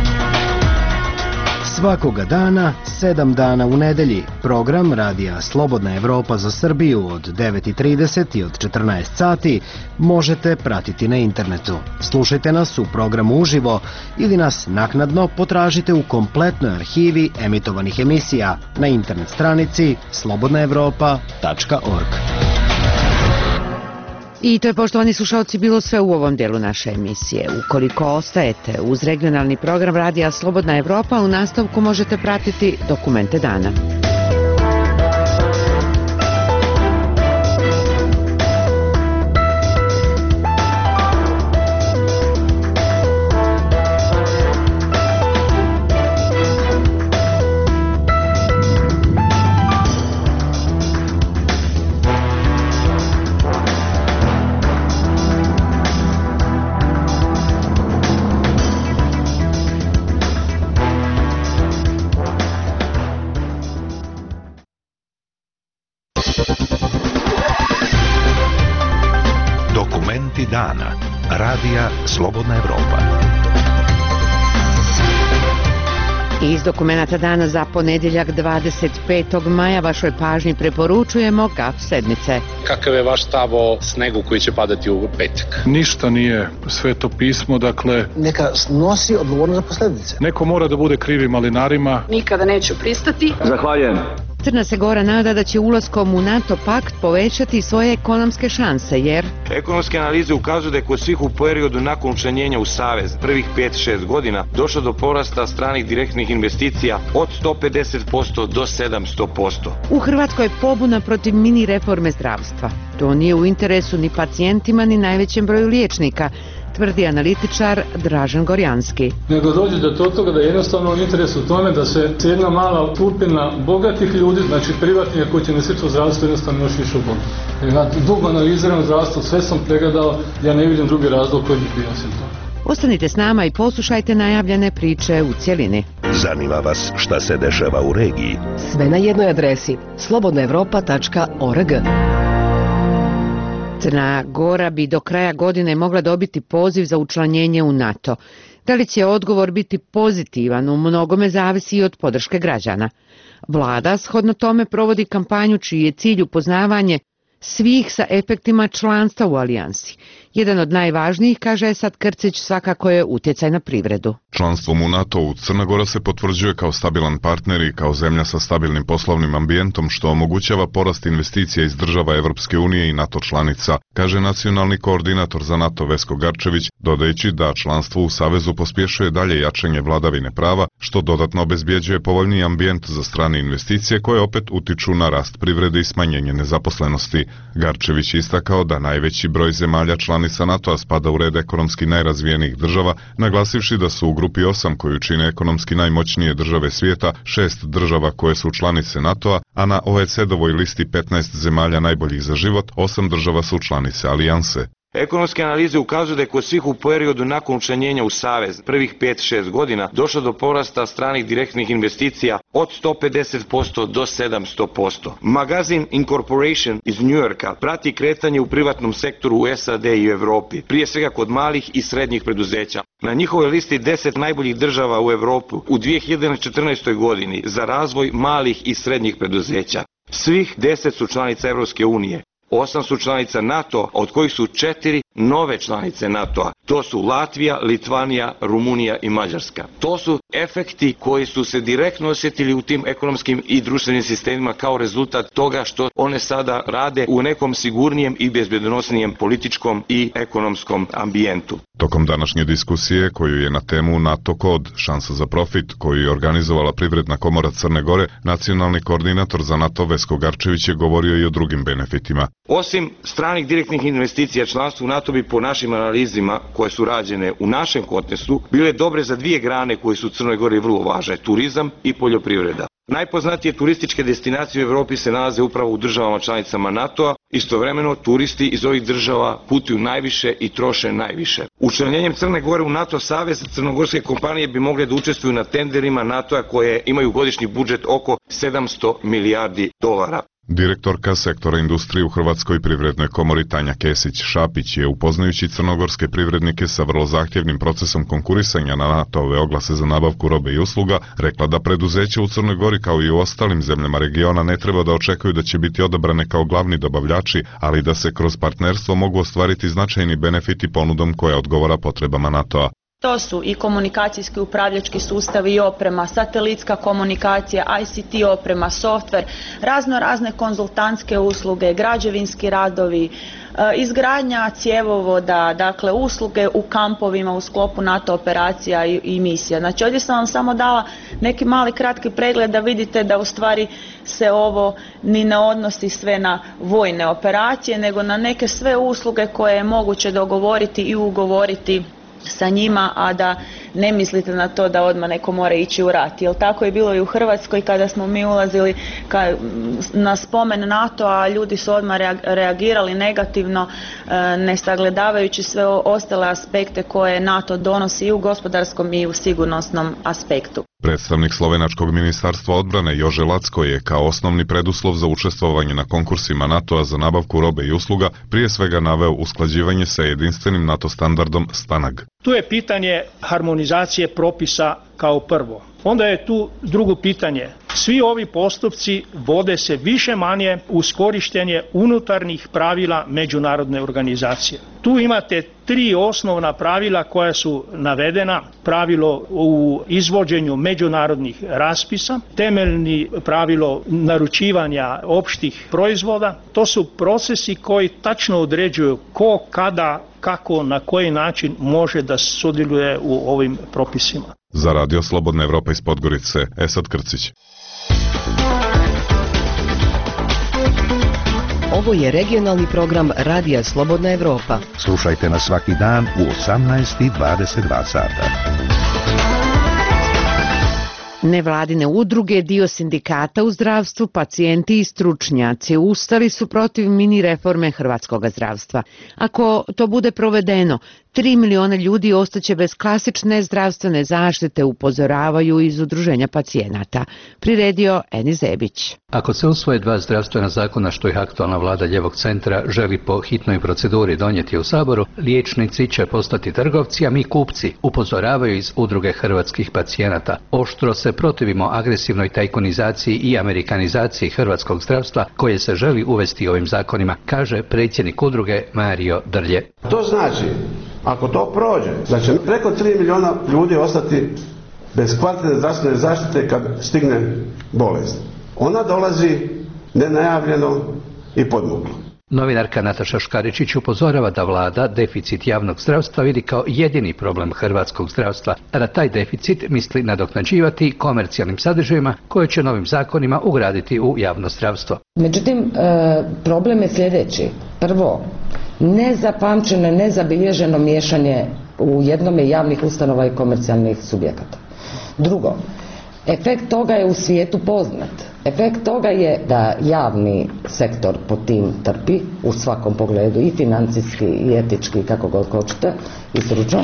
Svakoga dana, sedam dana u nedelji, program Radija Slobodna Evropa za Srbiju od devet i trideset i od četrnaest sati možete pratiti na internetu. Slušajte nas u programu uživo ili nas naknadno potražite u kompletnoj arhivi emitovanih emisija na internet stranici slobodna evropa tačka org. I to je, poštovani slušalci, bilo sve u ovom delu naše emisije. Ukoliko ostajete uz regionalni program Radija Slobodna Evropa, u nastavku možete pratiti Dokumente dana. Dokumenti dana. Radija Slobodna Evropa. Iz dokumenata dana za ponedjeljak dvadeset petog maja vašoj pažnji preporučujemo gaf sedmice. Kakav je vaš stav o snegu koji će padati u petak? Ništa nije sveto pismo, dakle... Neka snosi odgovornost za posljedice. Neko mora da bude krivi malinarima. Nikada neću pristati. Zahvaljujem. Crna se Gora nada da će ulaskom u NATO pakt povećati svoje ekonomske šanse, jer... Ekonomske analize ukazuju da je kod svih u periodu nakon učlanjenja u Savez prvih pet šest godina došlo do porasta stranih direktnih investicija od sto pedeset posto do sedamsto posto. U Hrvatskoj je pobuna protiv mini reforme zdravstva. To nije u interesu ni pacijentima ni najvećem broju liječnika, tvrdi analitičar Dražen Gorjanski. Nego dođe do toga da je jednostavno u interesu tome da se jedna mala skupina bogatih ljudi, znači privatnika koji će nositi u zdravstvu, jednostavno još više obogatiti. Ja dugo analiziram zdravstvo, sve sam pregledao, ja ne vidim drugi razlog koji bi bio osim toga. Ostanite s nama i poslušajte najavljene priče u cjelini. Zanima vas šta se dešava u regiji? Sve na jednoj adresi slobodna evropa tačka org. Crna Gora bi do kraja godine mogla dobiti poziv za učlanjenje u NATO. Da li će odgovor biti pozitivan, u mnogome zavisi i od podrške građana. Vlada shodno tome provodi kampanju čiji je cilj upoznavanje svih sa efektima članstva u alijansi. Jedan od najvažnijih, kaže Esad Krcić, svakako je utjecaj na privredu. Članstvom u NATO-u Crna Gora se potvrđuje kao stabilan partner i kao zemlja sa stabilnim poslovnim ambijentom, što omogućava porast investicija iz država Evropske unije i NATO članica, kaže nacionalni koordinator za NATO Vesko Garčević, dodajući da članstvo u Savezu pospješuje dalje jačanje vladavine prava, što dodatno obezbjeđuje povoljniji ambijent za strane investicije koje opet utiču na rast privrede i smanjenje nezaposlenosti. Garčević istakao da najveći broj zemalja članica NATO-a spada u red ekonomski najrazvijenijih država, naglasivši da su u grupi osam koju čine ekonomski najmoćnije države svijeta, šest država koje su članice NATO-a, a na O E C D-ovoj listi petnaest zemalja najboljih za život, osam država su članice alijanse. Ekonomske analize ukazuju da je kod svih u periodu nakon učlanjenja u Savez prvih pet šest godina došlo do porasta stranih direktnih investicija od sto pedeset posto do sedamsto posto. Magazin Incorporation iz Njujorka prati kretanje u privatnom sektoru u S A D i u Evropi, prije svega kod malih i srednjih preduzeća. Na njihovoj listi deset najboljih država u Evropu u dvije hiljade četrnaestoj godini za razvoj malih i srednjih preduzeća. Svih deset su članica Evropske unije. Osam su članica NATO-a, od kojih su četiri nove članice NATO-a. To su Latvija, Litvanija, Rumunija i Mađarska. To su efekti koji su se direktno osjetili u tim ekonomskim i društvenim sistemima kao rezultat toga što one sada rade u nekom sigurnijem i bezbjedonosnijem političkom i ekonomskom ambijentu. Tokom današnje diskusije, koju je na temu NATO kod, šansa za profit, koju je organizovala Privredna komora Crne Gore, nacionalni koordinator za NATO Vesko Garčević je govorio i o drugim benefitima. Osim stranih direktnih investicija, članstvo u NATO bi po našim analizima koje su rađene u našem kontekstu bile dobre za dvije grane koje su u Crnoj Gori vrlo važne, turizam i poljoprivreda. Najpoznatije turističke destinacije u Evropi se nalaze upravo u državama članicama NATO-a, istovremeno turisti iz ovih država putuju najviše i troše najviše. Učlanjenjem Crne Gore u NATO savez, crnogorske kompanije bi mogle da učestvuju na tenderima NATO-a koje imaju godišnji budžet oko sedamsto milijardi dolara. Direktorka sektora industrije u Hrvatskoj privrednoj komori Tanja Kesić-Šapić je, upoznajući crnogorske privrednike sa vrlo zahtjevnim procesom konkurisanja na NATO-ove oglase za nabavku robe i usluga, rekla da preduzeće u Crnoj Gori kao i u ostalim zemljama regiona ne treba da očekuju da će biti odabrane kao glavni dobavljači, ali da se kroz partnerstvo mogu ostvariti značajni benefiti ponudom koja odgovara potrebama NATO-a. To su i komunikacijski upravljački sustavi i oprema, satelitska komunikacija, I C T oprema, softver, razno razne konzultantske usluge, građevinski radovi, izgradnja cjevovoda, dakle usluge u kampovima u sklopu NATO operacija i, i misija. Znači ovdje sam vam samo dala neki mali kratki pregled da vidite da u stvari se ovo ni ne odnosi sve na vojne operacije, nego na neke sve usluge koje je moguće dogovoriti i ugovoriti sa njima, a da ne mislite na to da odmah neko mora ići u rat. Jer tako je bilo i u Hrvatskoj kada smo mi ulazili ka, na spomen NATO-a, ljudi su odmah reagirali negativno, ne sagledavajući sve ostale aspekte koje NATO donosi i u gospodarskom i u sigurnosnom aspektu. Predstavnik Slovenačkog ministarstva odbrane Jože Lacko je kao osnovni preduslov za učestvovanje na konkursima NATO-a za nabavku robe i usluga prije svega naveo usklađivanje sa jedinstvenim NATO standardom STANAG. Tu je pitanje harmonizacije propisa kao prvo. Onda je tu drugo pitanje. Svi ovi postupci vode se više manje uz korištenje unutarnjih pravila međunarodne organizacije. Tu imate tri osnovna pravila koja su navedena. Pravilo u izvođenju međunarodnih raspisa, temeljni pravilo naručivanja opštih proizvoda. To su procesi koji tačno određuju ko, kada, kako, na koji način može da sudjeluje u ovim propisima. Za Radio Slobodna Evropa iz Podgorice, Esad Krcić. Ovo je regionalni program Radija Slobodna Evropa. Slušajte nas svaki dan u osamnaest i dvadeset dva sata. Nevladine udruge, dio sindikata u zdravstvu, pacijenti i stručnjaci ustali su protiv mini reforme hrvatskog zdravstva. Ako to bude provedeno, tri miliona ljudi ostaće bez klasične zdravstvene zaštite, upozoravaju iz udruženja pacijenata. Priredio Eni Zebić. Ako se usvoje dva zdravstvena zakona što ih aktualna vlada ljevog centra želi po hitnoj proceduri donijeti u Saboru, liječnici će postati trgovci, a mi kupci, upozoravaju iz udruge hrvatskih pacijenata. Oštro se protivimo agresivnoj tajkunizaciji i amerikanizaciji hrvatskog zdravstva koje se želi uvesti ovim zakonima, kaže predsjednik udruge Mario Drlje. To znači, ako to prođe, da će preko tri miliona ljudi ostati bez kvalitetne zdravstvene zaštite kad stigne bolest. Ona dolazi nenajavljeno i podmuklo. Novinarka Nataša Škaričić upozorava da vlada deficit javnog zdravstva vidi kao jedini problem hrvatskog zdravstva, a da taj deficit misli nadoknađivati komercijalnim sadržajima koje će novim zakonima ugraditi u javno zdravstvo. Međutim, problem je sljedeći. Prvo, nezapamćeno, nezabilježeno miješanje u jednome javnih ustanova i komercijalnih subjekata. Drugo, efekt toga je u svijetu poznat. Efekt toga je da javni sektor po tim trpi u svakom pogledu, i financijski i etički, kako god hoćete, i stručno,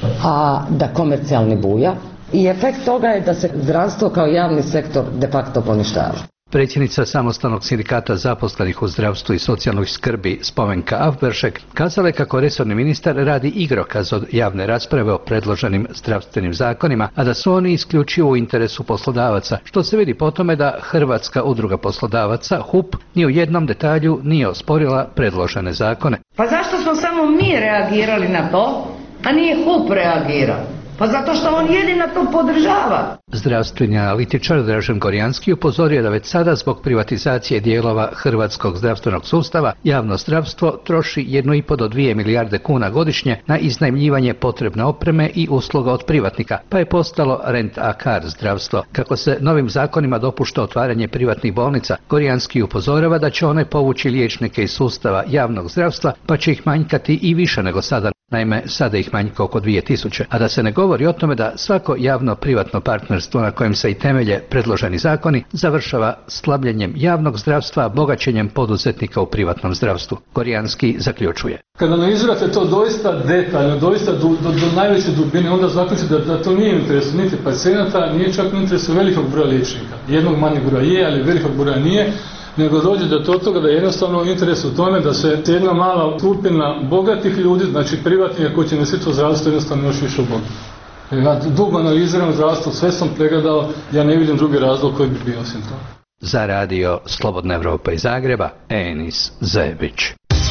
a da komercijalni buja. I efekt toga je da se zdravstvo kao javni sektor de facto poništava. Predsjednica samostalnog sindikata zaposlenih u zdravstvu i socijalnoj skrbi Spomenka Avberšek kazala je kako resorni ministar radi igrokaz od javne rasprave o predloženim zdravstvenim zakonima, a da su oni isključivo u interesu poslodavaca, što se vidi po tome da Hrvatska udruga poslodavaca H U P ni u jednom detalju nije osporila predložene zakone. Pa zašto smo samo mi reagirali na to, a nije H U P reagirao? Pa zato što on jedina to podržava. Zdravstveni analitičar Dražen Gorjanski upozorio da već sada zbog privatizacije dijelova hrvatskog zdravstvenog sustava javno zdravstvo troši jednu i po do dvije milijarde kuna godišnje na iznajmljivanje potrebne opreme i usluga od privatnika, pa je postalo rent-a-car zdravstvo. Kako se novim zakonima dopušta otvaranje privatnih bolnica, Gorjanski upozorava da će one povući liječnike iz sustava javnog zdravstva, pa će ih manjkati i više nego sada. Naime, sada ih manjka oko dvije tisuće, a da se ne govori o tome da svako javno-privatno partnerstvo na kojem se i temelje predloženi zakoni završava slabljenjem javnog zdravstva, bogaćenjem poduzetnika u privatnom zdravstvu. Gorjanski zaključuje. Kada analizirate to doista detaljno, doista do, do, do najveće dubine, onda zaključite da, da to nije u interesu niti pacijenata, nije čak u interesu velikog broja liječnika. Jednog manjeg broja je, ali velikog broja nije. Nego dođe do toga da je jednostavno interes u tome da se jedna mala skupina bogatih ljudi, znači privatnika koji će nositi to zdravstvo, jednostavno još više obogati. Ja dugo analiziram zdravstvo, sve sam pregledao, ja ne vidim drugi razlog koji bi bio osim toga. Za radio Slobodna Evropa iz Zagreba, Enis Zebić.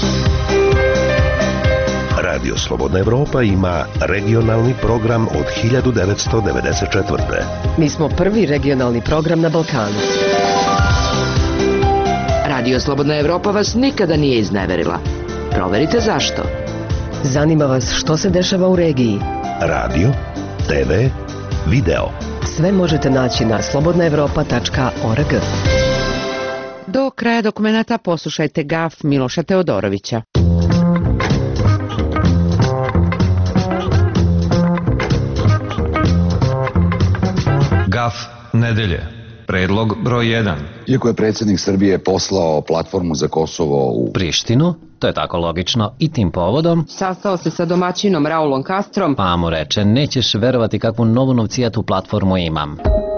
Radio Slobodna Evropa ima regionalni program od hiljadu devetsto devedeset četvrte. Mi smo prvi regionalni program na Balkanu. Radio Slobodna Evropa vas nikada nije izneverila. Proverite zašto. Zanima vas što se dešava u regiji. Radio, te ve, video. Sve možete naći na slobodna evropa tačka org. Do kraja dokumenta poslušajte gaf Miloša Teodorovića. Gaf nedelje. Predlog broj jedan. Iako je predsjednik Srbije poslao platformu za Kosovo u Prištinu, to je tako logično, i tim povodom sastao se sa domaćinom Raulom Castrom, pa mu reče, nećeš verovati kakvu novu novcijatu platformu imam.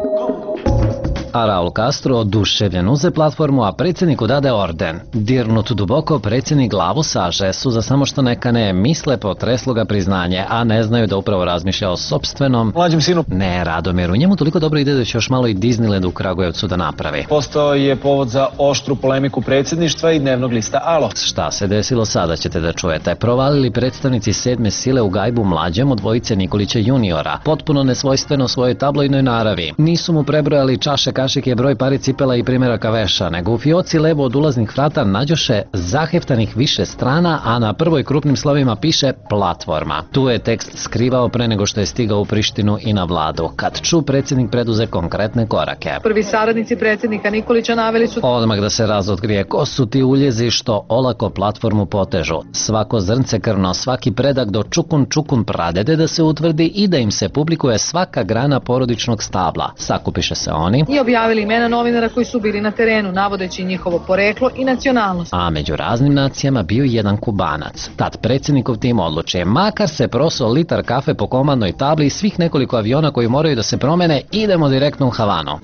A Raul Castro oduševljen uze platformu, a predsjedniku dade orden. Dirnut duboko, predsjednik glavu saže, suza samo što neka ne misle, potreslo ga priznanje, a ne znaju da upravo razmišlja o sopstvenom mlađem sinu. Ne, Radomiru, njemu toliko dobro ide da će još malo i Disneyland u Kragujevcu da napravi. Postao je povod za oštru polemiku predsjedništva i dnevnog lista Alo. Šta se desilo sada ćete da čujete. Provalili predstavnici sedme sile u gajbu mlađem od dvojice Nikolića juniora, potpuno nesvojstveno svojoj tabloidnoj naravi. Nisu mu prebrojali čaše kašike, broj pari cipela i primjeraka veša, nego u fioci levo od ulaznih vrata nađoše zaheftanih više strana, a na prvoj krupnim slovima piše platforma. Tu je tekst skrivao pre nego što je stigao u Prištinu i na vladu. Kad ču, predsjednik preduze konkretne korake. Prvi saradnici predsjednika Nikolića naveli su odmah da se razotkrije ko su ti uljezi što olako platformu potežu. Svako zrnce krvno, svaki predak do čukun čukun pradede da se utvrdi i da im se publikuje svaka grana porodičnog stabla. Sakupiše se oni i objavili imena novinara koji su bili na terenu, navodeći njihovo poreklo i nacionalnost. A među raznim nacijama bio jedan Kubanac. Tad predsjednikov tim odluči, makar se proso litar kafe po komandnoj tabli i svih nekoliko aviona koji moraju da se promene, idemo direktno u Havanu.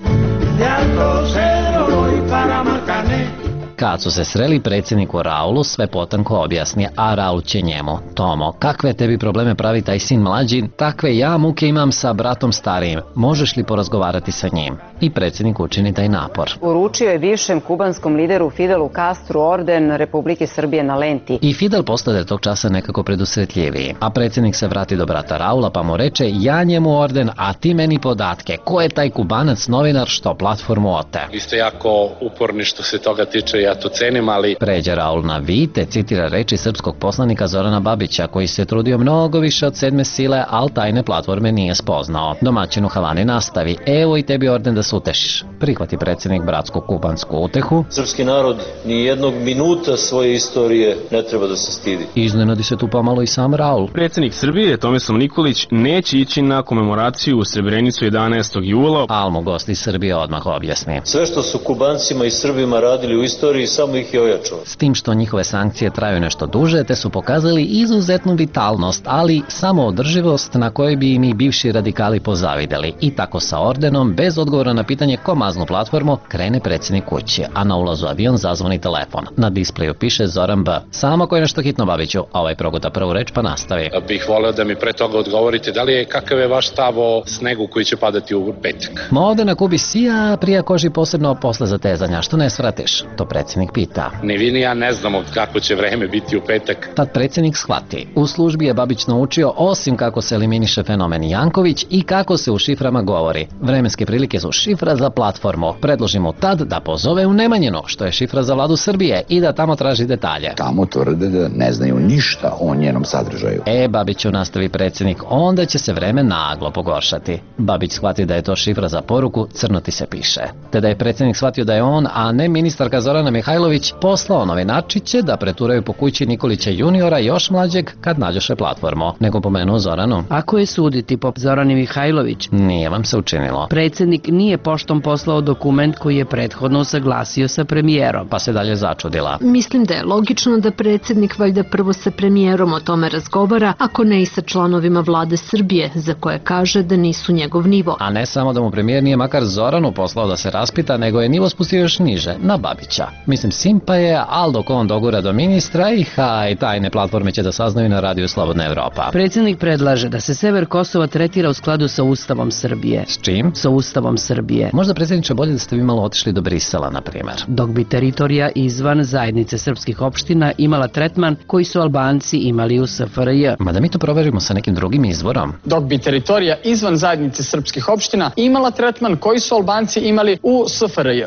Kad su se sreli, predsjedniku Raulu sve potanko objasni, a Raul će njemu: Tomo, kakve tebi probleme pravi taj sin mlađi, takve ja muke imam sa bratom starijim, možeš li porazgovarati sa njim? I predsjednik učini taj napor. Uručio je bivšem kubanskom lideru Fidelu Castru orden Republike Srbije na lenti. I Fidel postade tog časa nekako predusretljiviji, a predsjednik se vrati do brata Raula pa mu reče: ja njemu orden, a ti meni podatke, ko je taj Kubanac novinar što platformu ote? Vi ste jako uporni što se toga tiče, ja to cenim, ali... Pređe Raul na vi, te citira reči srpskog poslanika Zorana Babića, koji se trudio mnogo više od sedme sile, ali tajne platforme nije spoznao. Domaćin u Havani nastavi: evo i tebi orden da se utešiš. Prihvati predsjednik bratsku kubansku utehu. Srpski narod ni jednog minuta svoje istorije ne treba da se stidi. Iznenadi se tu pomalo i sam Raul. Predsjednik Srbije Tomislav Nikolić neće ići na komemoraciju u Srebrenicu jedanaestog jula. Al mu gost iz Srbije odmah objasni: sve što su Kubancima i Srbima radili u istoriji samo ih je ojačalo. S tim što njihove sankcije traju nešto duže, te su pokazali izuzetnu vitalnost, ali samoodrživost na kojoj bi im i bivši radikali pozavideli. I tako sa ordenom, bez odgovora na pitanje ko maznu platformu, krene predsjednik kući, a na ulazu avion zazvoni telefon. Na displeju piše Zoran B. Samo ako je nešto hitno, Babiću, a ovaj proguta prvu reč pa nastavi. Bih voleo da mi pre toga odgovorite da li je kakav je vaš stav o snegu koji će padati u petak. Ma ovde na Kubi sija, prija koži posebno posle zatezanja, što ne svratiš? To predsjednik pita. Ni vi ni ja ne znamo kako će vreme biti u petak. Tad predsjednik shvati. U službi je Babić naučio osim kako se eliminiše fenomen Janković i kako se u šiframa govori. Vremenske prilike su šifra za platformu. Predloži mu tad da pozove u Nemanjinu, što je šifra za vladu Srbije, i da tamo traži detalje. Tamo tvrde da ne znaju ništa o njenom sadržaju. E, Babiću, nastavi predsjednik, onda će se vreme naglo pogoršati. Babić shvati da je to šifra za poruku, crno ti se piše. Te da je predsjednik shvatio da je on, a ne ministarka Zorana Mihajlović, poslao novinarčiće da preturaju po kući Nikolića juniora još mlađeg kad nađoše platformu. Nego pomenuo Zoranu. Ako je suditi po Zorani Mihajlović, nije vam se učinilo. Predsjednik nije poštom poslao dokument koji je prethodno usaglasio sa premijerom. Pa se dalje začudila. Mislim da je logično da predsjednik valjda prvo sa premijerom o tome razgovara, ako ne i sa članovima vlade Srbije, za koje kaže da nisu njegov nivo. A ne samo da mu premijer nije makar Zoranu poslao da se raspita, nego je nivo spustio još niže, na Babića. Mislim, simpa je, al dok on dogura do ministra i haj, tajne platforme će da saznaju na radiju Slobodna Evropa. Predsjednik predlaže da se sever Kosova tretira u skladu sa Ustavom Srbije. S čim? Sa Ustavom Srbije. Možda, predsjedniče, bolje da ste vi malo otišli do Brisela, na primjer. Dok bi teritorija izvan zajednice srpskih opština imala tretman koji su Albanci imali u S F R J. Ma da mi to proverimo sa nekim drugim izvorom. Dok bi teritorija izvan zajednice srpskih opština imala tretman koji su Albanci imali u S F R J.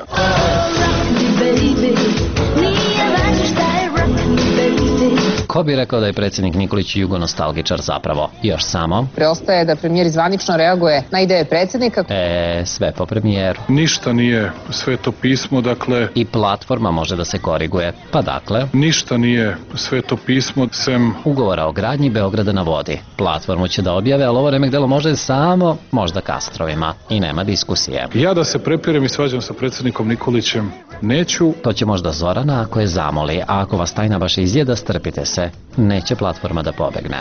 Ko bi rekao da je predsjednik Nikolić jugonostalgičar zapravo? Još samo. Preostaje da premijer zvanično reaguje na ideje predsjednika. E, sve po premijeru. Ništa nije sveto pismo, dakle... I platforma može da se koriguje. Pa dakle... Ništa nije sveto pismo, sem... Ugovora o gradnji Beograda na vodi. Platformu će da objave, ali ovo remek delo može samo možda Kastrovima. I nema diskusije. Ja da se prepirem i svađam sa predsjednikom Nikolićem neću. To će možda Zorana ako je zamoli, a ako vas tajna baš izjeda, strpite se. Neće platforma da pobegne.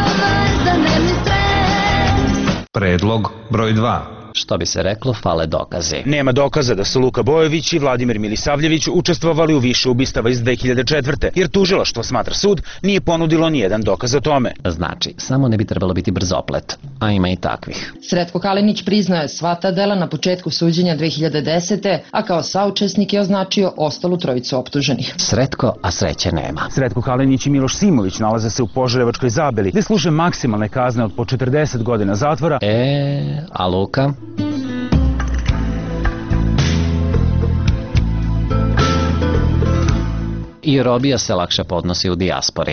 Predlog broj dva. Što bi se reklo, fale dokazi. Nema dokaza da su Luka Bojović i Vladimir Milisavljević učestvovali u više ubistava iz dve hiljade četvrte. Jer tužilaštvo, smatra sud, nije ponudilo ni jedan dokaz o tome. Znači, samo ne bi trebalo biti brzoplet, a ima i takvih. Sretko Kalinić priznao je sva ta dela na početku suđenja dve hiljade desete. a kao saučesnik je označio ostalu trojicu optuženih. Sretko, a sreće nema. Sretko Kalinić i Miloš Simović nalaze se u Požarevačkoj Zabeli, gde služe maksimalne kazne od po četrdeset godina zatvora. E, a Luka? I robija se lakše podnosi u dijaspori.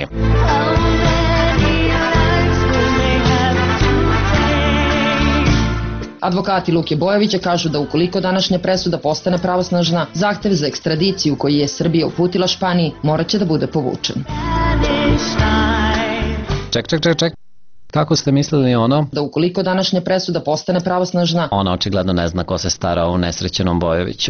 Advokati Luke Bojovića kažu da ukoliko današnja presuda postane pravosnažna, zahtev za ekstradiciju koji je Srbija uputila Španiji morat će da bude povučen. Ček, ček, ček, ček. Kako ste mislili ono? Da ukoliko današnja presuda postane pravosnažna... Ona očigledno ne zna ko se stara o nesrećenom Bojoviću.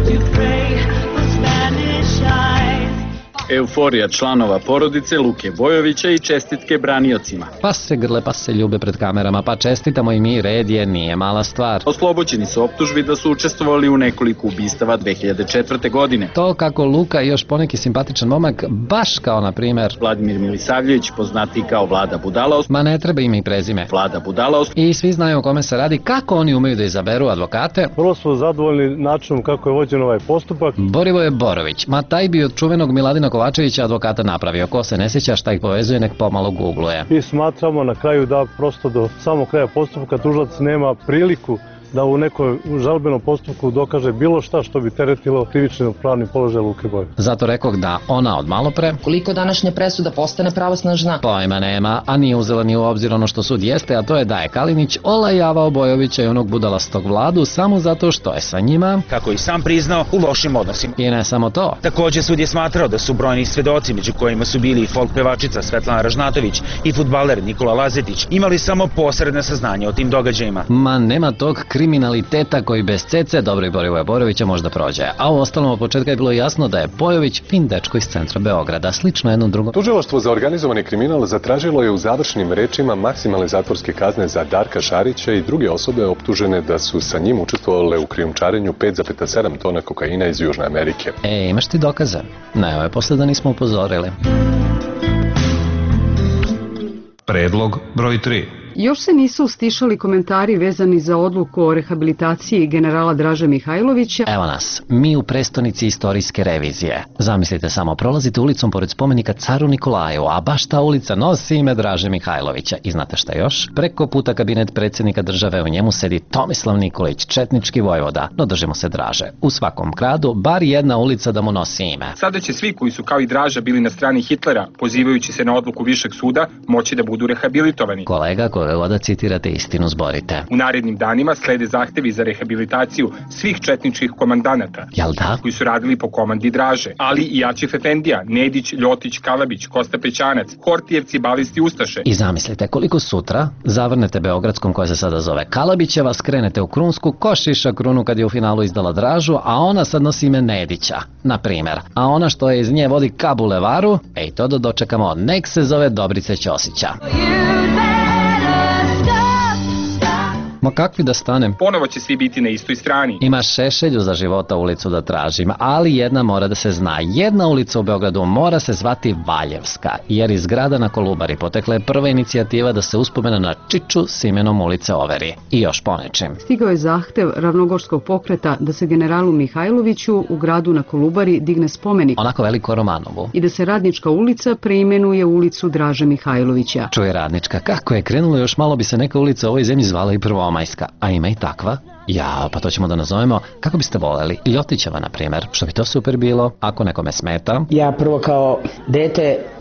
Euforija članova porodice Luke Bojovića i čestitke braniocima. Pa se grle, pa se ljube pred kamerama, pa čestitamo i mi, red je, nije mala stvar. Oslobođeni su optužbi da su učestvovali u nekoliko ubistava dve hiljade četvrte. godine. To kako Luka i još poneki simpatičan momak, baš kao na primer Vladimir Milisavljević, poznati kao Vlada Budalaos. Ma ne treba ime i prezime. Vlada Budalaos. I svi znaju o kome se radi, kako oni umeju da izaberu advokate. Vrlo smo zadovoljni načinom kako je vođen ovaj postupak. Borivoje Borović, ma taj bi od čuvenog Miladina Kovačevića advokata napravio. Ko se ne sjeća šta ih povezuje, nek pomalo googluje. Mi smatramo na kraju da prosto do samog kraja postupka tužilac nema priliku da u nekoj žalbenom postupku dokaže bilo šta što bi teretilo krivični pravni položaj Luke Bojovića. Zato rekog da ona od malo pre... Koliko današnja presuda postane pravosnažna? Pojma nema, a nije uzela ni u obzir ono što sud jeste, a to je da je Kalinić olajavao Bojovića i onog budalastog Vladu samo zato što je sa njima, kako i sam priznao, u lošim odnosima. I ne samo to. Takođe sud je smatrao da su brojni svedoci, među kojima su bili i folk pevačica Svetlana Ražnatović i fudbaler Nikola Lazetić, imali samo posredne saznanja o tim događajima. Ma nema tog kriminaliteta koji bez cece Dobro i Borivoja Borovića možda prođe. A u ostalom od početka je bilo jasno da je Bojović fin dečko iz centra Beograda, slično jednom drugom. Tužilaštvo za organizovani kriminal zatražilo je u završnim rečima maksimalne zatvorske kazne za Darka Šarića i druge osobe optužene da su sa njim učestvovale u krijumčarenju pet zarez sedam tona kokaina iz Južne Amerike. E, imaš ti dokaze? Ne, ovo posle da nismo upozorili. Predlog broj tri. Još se nisu ustišali komentari vezani za odluku o rehabilitaciji generala Draže Mihajlovića. Evo nas, mi u prestonici istorijske revizije. Zamislite samo, prolazite ulicom pored spomenika caru Nikolaju, a baš ta ulica nosi ime Draže Mihajlovića. I znate šta još? Preko puta kabinet predsjednika države, u njemu sedi Tomislav Nikolić, četnički vojvoda. No držimo se Draže. U svakom gradu, bar jedna ulica da mu nosi ime. Sada će svi koji su kao i Draža bili na strani Hitlera, pozivajući se na odluku Višeg suda, moći da budu rehabilitovani. Kolega, koga da citirate istinu, zborite. U narednim danima slede zahtevi za rehabilitaciju svih četničkih komandanata. Jel da? Koji su radili po komandi Draže, ali i Jačif Efendija, Nedić, Ljotić, Kalabić, Kosta Pećanac, Hortijevci, Balisti, Ustaše. I zamislite koliko sutra zavrnete Beogradskom, koja se sada zove Kalabićeva, skrenete u Krunsku, ko šiša Krunu kad je u finalu izdala Dražu, a ona sad nosi ime Nedića, na primer. A ona što je iz nje vodi ka bulevaru, ej to da dočekamo, nek se zove Dobrice Ćosića. Ma kakvi da stanem? Ponovo će svi biti na istoj strani. Ima Šešelju za života ulicu da tražim, ali jedna mora da se zna. Jedna ulica u Beogradu mora se zvati Valjevska, jer iz grada na Kolubari potekla je prva inicijativa da se uspomena na Čiču s imenom ulice overi. I još ponečim. Stigao je zahtev Ravnogorskog pokreta da se generalu Mihajloviću u gradu na Kolubari digne spomenik. Onako veliko Romanovu. I da se Radnička ulica preimenuje ulicu Draže Mihajlovića. Čuje Radnička, kako je krenulo, još malo bi se neka ulica u ovoj zemlji zvala i Prvomajska. A ima i takva? Ja, pa to ćemo da nazovemo, kako biste voleli, Ljotićeva, na primjer, što bi to super bilo, ako nekome smeta. Ja prvo kao dete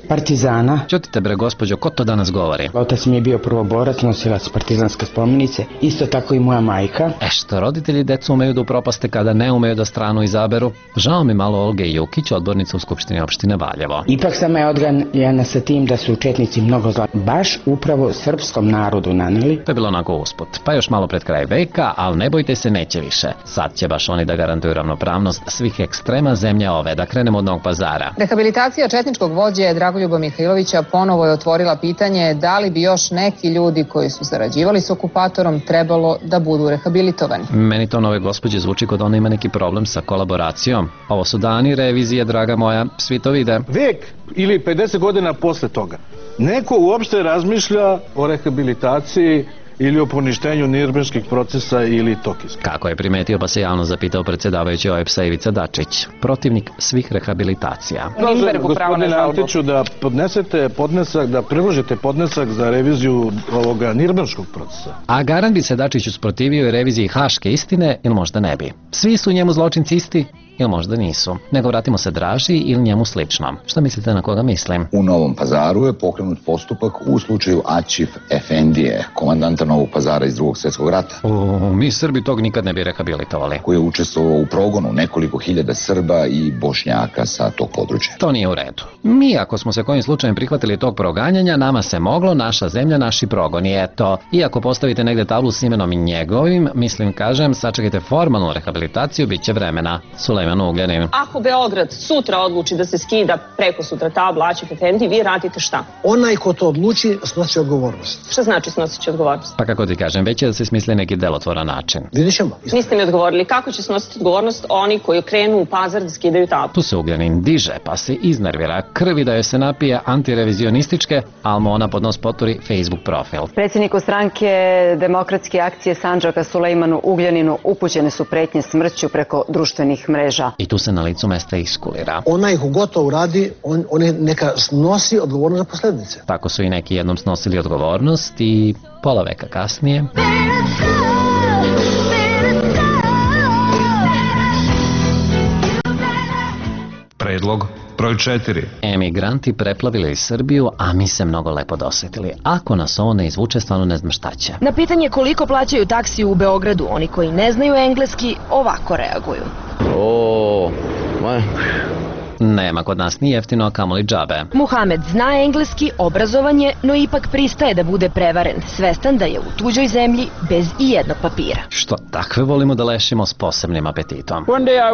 Partizana. Ćutite bre gospođo, ko to danas govori? Otac mi je bio prvoborac, nosilac partizanske spomenice, isto tako i moja majka. E što roditelji decu umeju da upropaste kada ne umeju da stranu izaberu? Žao mi malo Olge Jukić, odbornica u Skupštini opštine Valjevo. Ipak sam je odganjena sa tim da su četnici mnogo zla, baš upravo srpskom narodu naneli. To je bilo onako usput, pa još malo pred kraj veka, ali ne bojte se, neće više. Sad će baš oni da garantuju ravnopravnost svih ekstrema zemlje ove. Da krenemo od Novog Pazara. Rehabilitacija četničkog vođe Dragoljuba Mihajlovića ponovo je otvorila pitanje da li bi još neki ljudi koji su sarađivali s okupatorom trebalo da budu rehabilitovani. Meni to nove gospođe zvuči kod ona ima neki problem sa kolaboracijom. Ovo su dani revizije, draga moja, svi to vide. Vek ili pedeset godina posle toga neko uopšte razmišlja o rehabilitaciji ili o poništenju nirnberških procesa ili tokijskih. Kako je primetio pa se javno zapitao predsjedavajući O E P S-a Ivica Dačić, protivnik svih rehabilitacija. Kažem, gospodine Antiću, da podnesete podnesak, da priložite podnesak za reviziju ovoga nirnberškog procesa. A garant bi se Dačić usprotivio i reviziji haške istine ili možda ne bi. Svi su njemu zločinci isti ili možda nisu. Nego vratimo se Draži ili njemu slično. Šta mislite na koga mislim? U Novom Pazaru je pokrenut postupak u slučaju Aćif Efendije, komandanta Novog Pazara iz drugog svjetskog rata. O, mi Srbi tog nikad ne bi rehabilitovali. Koji je učestvovao u progonu nekoliko hiljada Srba i Bošnjaka sa tog područja. To nije u redu. Mi ako smo se kojim slučajem prihvatili tog proganjanja, nama se moglo, naša zemlja, naši progoni. Eto, iako postavite negde tablu s imenom i njegovim, mislim, kažem, sačekajte formalnu rehabilitaciju, bit će vremena. Sulejman Ugljanin. Ako Beograd sutra odluči da se skida preko sutra tabla Aćif Efendi, vi radite šta? Onaj ko to odluči snosi odgovornost. Šta znači snosit odgovornost? Pa kako ti kažem, već je da se smisli neki delotvoran način. Vidjet ćemo. Niste mi odgovorili kako će snositi odgovornost oni koji krenu u Pazar da skidaju tablu. Tu se Ugljanin diže pa se iznervira, krvi da joj se napije antirevizionističke, ali mu ona pod nos poturi Facebook profil. Predsjedniku stranke Demokratske akcije Sandžaka Sulejmanu Ugljaninu upućene su pretnje smrću preko društvenih mreža. I tu se na licu mesta iskulira. Onaj ko gotovo uradi, on, on je neka snosi odgovornost za posljedice. Tako su i neki jednom snosili odgovornost i pola veka kasnije... Predlog broj četiri. Emigranti preplavili Srbiju, a mi se mnogo lepo dosetili. Ako nas ovo ne izvuče, stvarno ne znam šta će. Na pitanje koliko plaćaju taksiju u Beogradu, oni koji ne znaju engleski ovako reaguju. O, ma... Nema kod nas ni jeftino, a kamoli džabe. Muhamed zna engleski, obrazovan je, no ipak pristaje da bude prevaren, svestan da je u tuđoj zemlji bez i jednog papira. Što, takve volimo da lešimo s posebnim apetitom.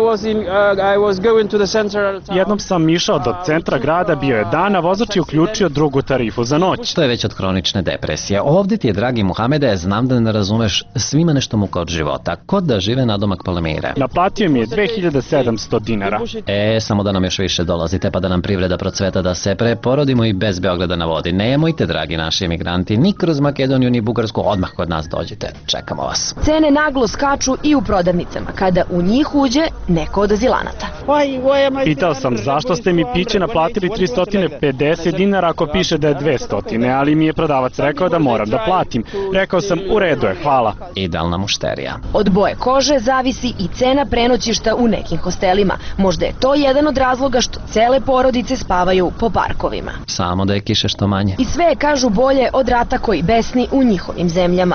Jednom sam išao do centra grada, bio je dan, a vozač je uključio drugu tarifu za noć. To je već od hronične depresije. Ovdje ti je, dragi Muhamede, znam da ne razumeš, svima nešto muka od života, kod da žive na domak Palmire. Naplatio mi je dve hiljade sedamsto dinara. E, samo da nam još više dolazite pa da nam privreda procveta, da se preporodimo i bez Beograda na vodi. Nemojte, dragi naši emigranti, ni kroz Makedoniju ni Bugarsku, odmah kod nas dođite. Čekamo vas. Cene naglo skaču i u prodavnicama kada u njih uđe neko od azilanata. Pitao sam zašto ste mi piće naplatili tristo pedeset dinara ako piše da je dvesta, ali mi je prodavac rekao da moram da platim. Rekao sam u redu je, hvala. Idealna mušterija. Od boje kože zavisi i cena prenoćišta u nekim hostelima. Možda je to jedan od razloga što cele porodice spavaju po parkovima. Samo da je kiše što manje. I sve je, kažu, bolje od rata koji besni u njihovim zemljama.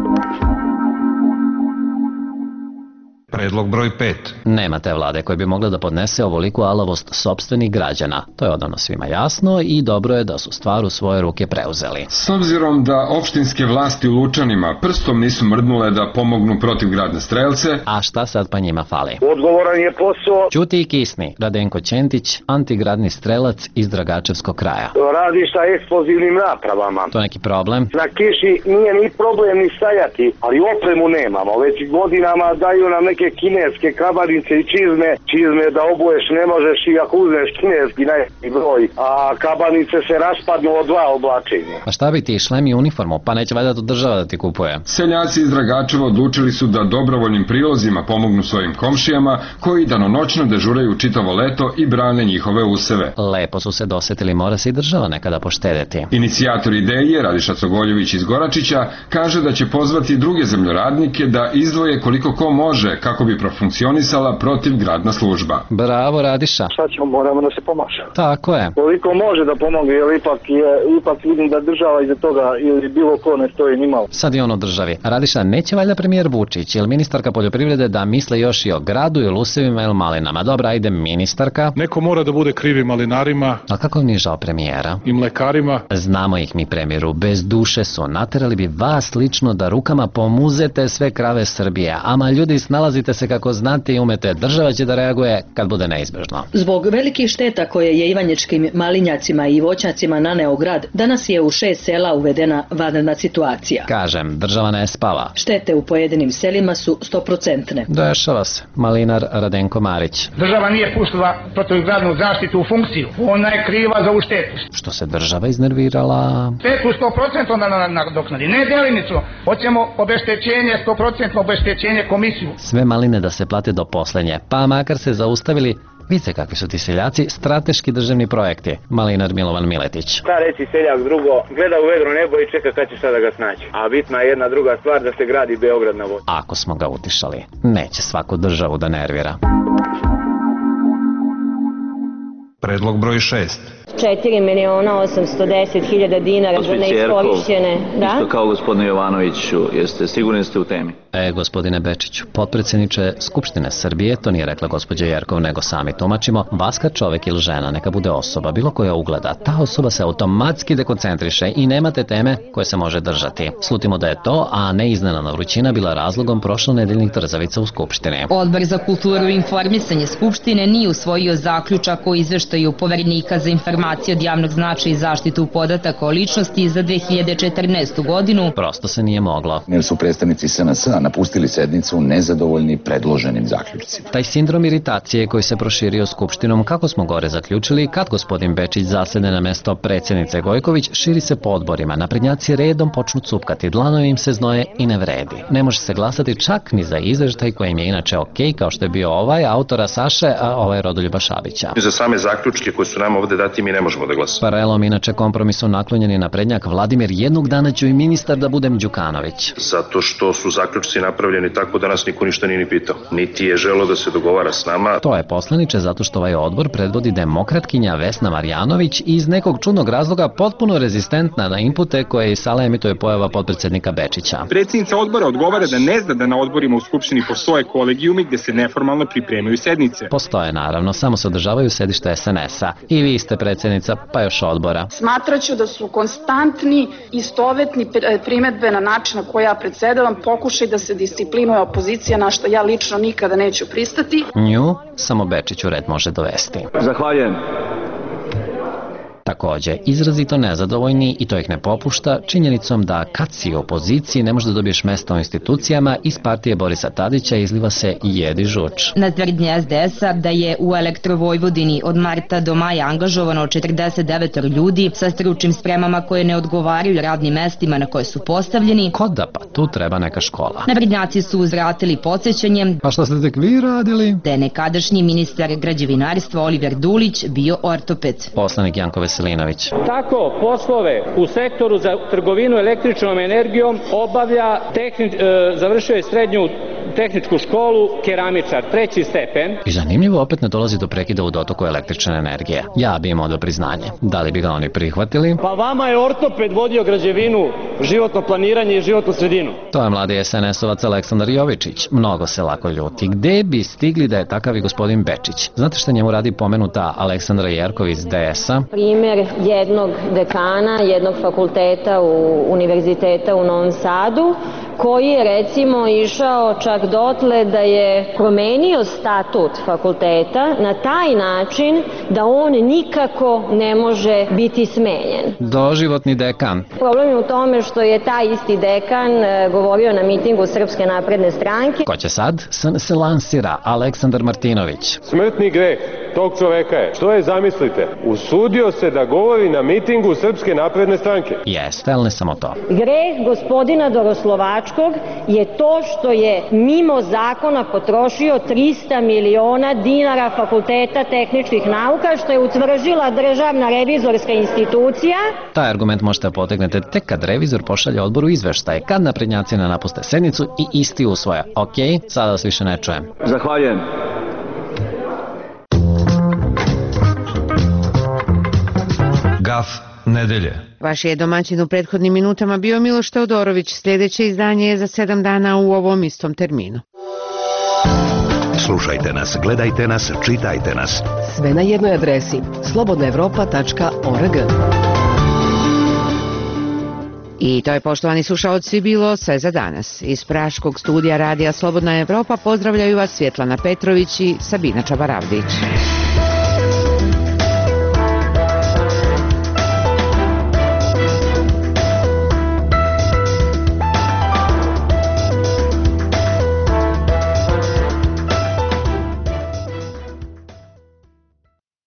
Predlog broj pet. Nema te vlade koja bi mogla da podnese ovoliku alavost sopstvenih građana. To je odavno svima jasno i dobro je da su stvar u svoje ruke preuzeli. S obzirom da opštinske vlasti u Lučanima prstom nisu mrdnule da pomognu protivgradne strelce... A šta sad pa njima fali? Odgovoran je posao... Ćuti i kisni. Radenko Ćentić, antigradni strelac iz Dragačevskog kraja. Radi sa eksplozivnim napravama. To je neki problem? Na kiši nije ni problem ni stajati, ali opremu nemamo. Već godinama daju nam neke kineske kabanice i čizme, čizme da obuješ ne možeš i ako uzmeš kineski najveći broj, a kabanice se raspadnu od dva oblačenja. Pa šta bi ti, šlem i uniformu, pa neće valjda to država da ti kupuje? Seljaci iz Dragačeva odlučili su da dobrovoljnim prilozima pomognu svojim komšijama koji danonoćno dežuraju čitavo leto i brane njihove useve. Lepo su se dosetili, mora se i država nekada poštedeti. Inicijator ideje, Radiša Cogoljević iz Goračića, kaže da će pozvati druge zemljoradnike da izdvoje koliko ko može kako bi profunkcionisala protivgradna služba. Bravo, Radiša. Šta ćemo, moramo da se pomaže. Tako je. Koliko može da pomogne, jer ipak, je, ipak vidim da država iza toga ili bilo ko ne stoji ni malo. Sad je on u državi. Radiša, neće valjda premijer Vučić ili ministarka poljoprivrede da misle još i o gradu i o lusevima ili malinama? Dobra, ajde ministarka. Neko mora da bude krivi malinarima. A kako mi je žao premijera? I mlekarima. Znamo ih mi, premijeru, bez duše su. Naterali bi vas lično da rukama pomuzete sve krave Srbije. Ama ljudi, snalazite se kako znate i umete. Država će da reaguje kad bude neizbežno. Zbog velikih šteta koje je ivanjičkim malinjacima i voćnjacima naneo grad, danas je u šest sela uvedena vanredna situacija. Kažem, država ne spava. Štete u pojedinim selima su stoprocentne. Dešava se. Malinar Radenko Marić. Država nije pustila protivgradnu zaštitu u funkciju. Ona je kriva za ovu štetu. Što se država iznervirala? Štetu sto posto nadoknadi, ne delimicu. Hoćemo obeštećenje, sto posto obeštećenje komisiju. Sve maline da se plate do poslednje, pa makar se zaustavili. Vidite kakvi su ti seljaci, strateški državni projekti. Malinar Milovan Miletić. Šta reći seljak drugo, gleda u vedro nebo i čeka kad će šta da ga snaći. A bitna je jedna druga stvar, da se gradi Beograd na vodi. Ako smo ga utišali, neće svaku državu da nervira. Predlog broj šest. četiri miliona osamsto deset hiljada dinara za neiskorišćene. Da? Isto kao gospodine Jovanoviću, jeste sigurni ste u temi? E, gospodine Bečiću, potpredsjedniče Skupštine Srbije, to nije rekla gospođa Jerkov, nego sami tumačimo, vas kad čovek ili žena, neka bude osoba, bilo koja ugleda, ta osoba se automatski dekoncentriše i nemate teme koje se može držati. Slutimo da je to, a ne iznenadna vrućina, bila razlogom prošlonedeljnih trzavica u Skupštini. Odbor za kulturu i informisanje Skupštine nije usvojio zaključak o izveštaju Poverenika za informacije od javnog značaja i zaštitu podataka o ličnosti za dve hiljade četrnaestu godinu. Prosto se nije moglo. Jer su predstavnici S N S napustili sednicu nezadovoljni predloženim zaključcima. Taj sindrom iritacije koji se proširio Skupštinom, kako smo gore zaključili, kad gospodin Bečić zasede na mesto predsjednice Gojković, širi se po odborima. Naprednjaci redom počnu cupkati, dlanovi im se znoje i ne vredi. Ne može se glasati čak ni za izveštaj kojim je inače ok, kao što je bio ovaj autora Saše, a ovaj Rodoljuba Šabića. Za same zaključke koje su nam ovde dati mi ne možemo da glasamo. Paralelom inače kompromisu naklonjeni naprednjak Vladimir, jednog dana ću i ministar da budem Đukanović. Zato što su zaključci napravljeni tako da nas niko ništa nije ni pitao. Niti je želo da se dogovara s nama. To je poslaniče zato što ovaj odbor predvodi demokratkinja Vesna Marjanović i iz nekog čudnog razloga potpuno rezistentna na inpute koje iz sale emituje pojava potpredsjednika Bečića. Predsjednica odbora odgovara da ne zna da na odborima u Skupštini postoje kolegijumi gde se neformalno pripremaju sednice. Postoje naravno, samo se održavaju sedišta S N S-a. I vi ste predsjednica, pa još odbora. Smatraću da su konstantni, istovetni primetbe na način na koji ja predsedavam, pokušaj da se disciplinuje opozicija, na što ja lično nikada neću pristati. Nju samo Bečić u red može dovesti. Zahvaljujem. Takođe, izrazito nezadovoljni, i to ih ne popušta, činjenicom da kad si u opoziciji ne možeš da dobiješ mesto u institucijama, iz partije Borisa Tadića izliva se jedi žuč. Na tvrdnje S D S-a da je u Elektrovojvodini od marta do maja angažovano četrdeset devet ljudi sa stručnim spremama koje ne odgovaraju radnim mestima na koje su postavljeni. Kod da pa, tu treba neka škola. Naprednjaci su uzvratili podsjećanjem. A šta ste tek vi radili? Da je nekadašnji ministar građevinarstva Oliver Dulić bio ortoped. Poslanik Janko Veselinović. Tako poslove u sektoru za trgovinu električnom energijom obavlja, tehni, e, završio je srednju tehničku školu, keramičar, treći stepen. I zanimljivo, opet ne dolazi do prekida u dotoku električne energije. Ja bi imao do priznanje. Da li bi ga oni prihvatili? Pa vama je ortoped vodio građevinu, životno planiranje i životnu sredinu. To je mladi S N S-ovac Aleksandar Jovičić. Mnogo se lako ljuti. Gde bi stigli da je takav i gospodin Bečić? Znate šta njemu radi pomenuta Aleksandra Jerkov iz D S-a? Primer jednog dekana, jednog fakulteta u univerziteta u Novom Sadu, koji je recimo išao čak dotle da je promenio statut fakulteta na taj način da on nikako ne može biti smenjen. Doživotni dekan. Problem je u tome što je taj isti dekan govorio na mitingu Srpske napredne stranke. Ko će sad? S N S lansira Aleksandar Martinović. Smrtni greh tog čoveka je, što je, zamislite, usudio se da govori na mitingu Srpske napredne stranke. Jeste, ali ne samo to. Greh gospodina Doroslovačkog je to što je mimo zakona potrošio trista miliona dinara Fakulteta tehničkih nauka, što je utvrdila Državna revizorska institucija. Taj argument možete potegnete tek kad revizor pošalje odboru izveštaj, kad naprednjaci ne napuste sednicu i isti usvoja. Ok, sada vas više ne čujem. Zahvaljujem. Gaf nedelje. Vaš je domaćin u prethodnim minutama bio Miloš Teodorović. Sljedeće izdanje je za sedam dana u ovom istom terminu. Slušajte nas, gledajte nas, čitajte nas. Sve na jednoj adresi slobodna evropa tačka org. I to je, poštovani slušaoci, bilo sve za danas. Iz praškog studija radija Slobodna Evropa pozdravljaju vas Svjetlana Petrović i Sabina Čabaravdić.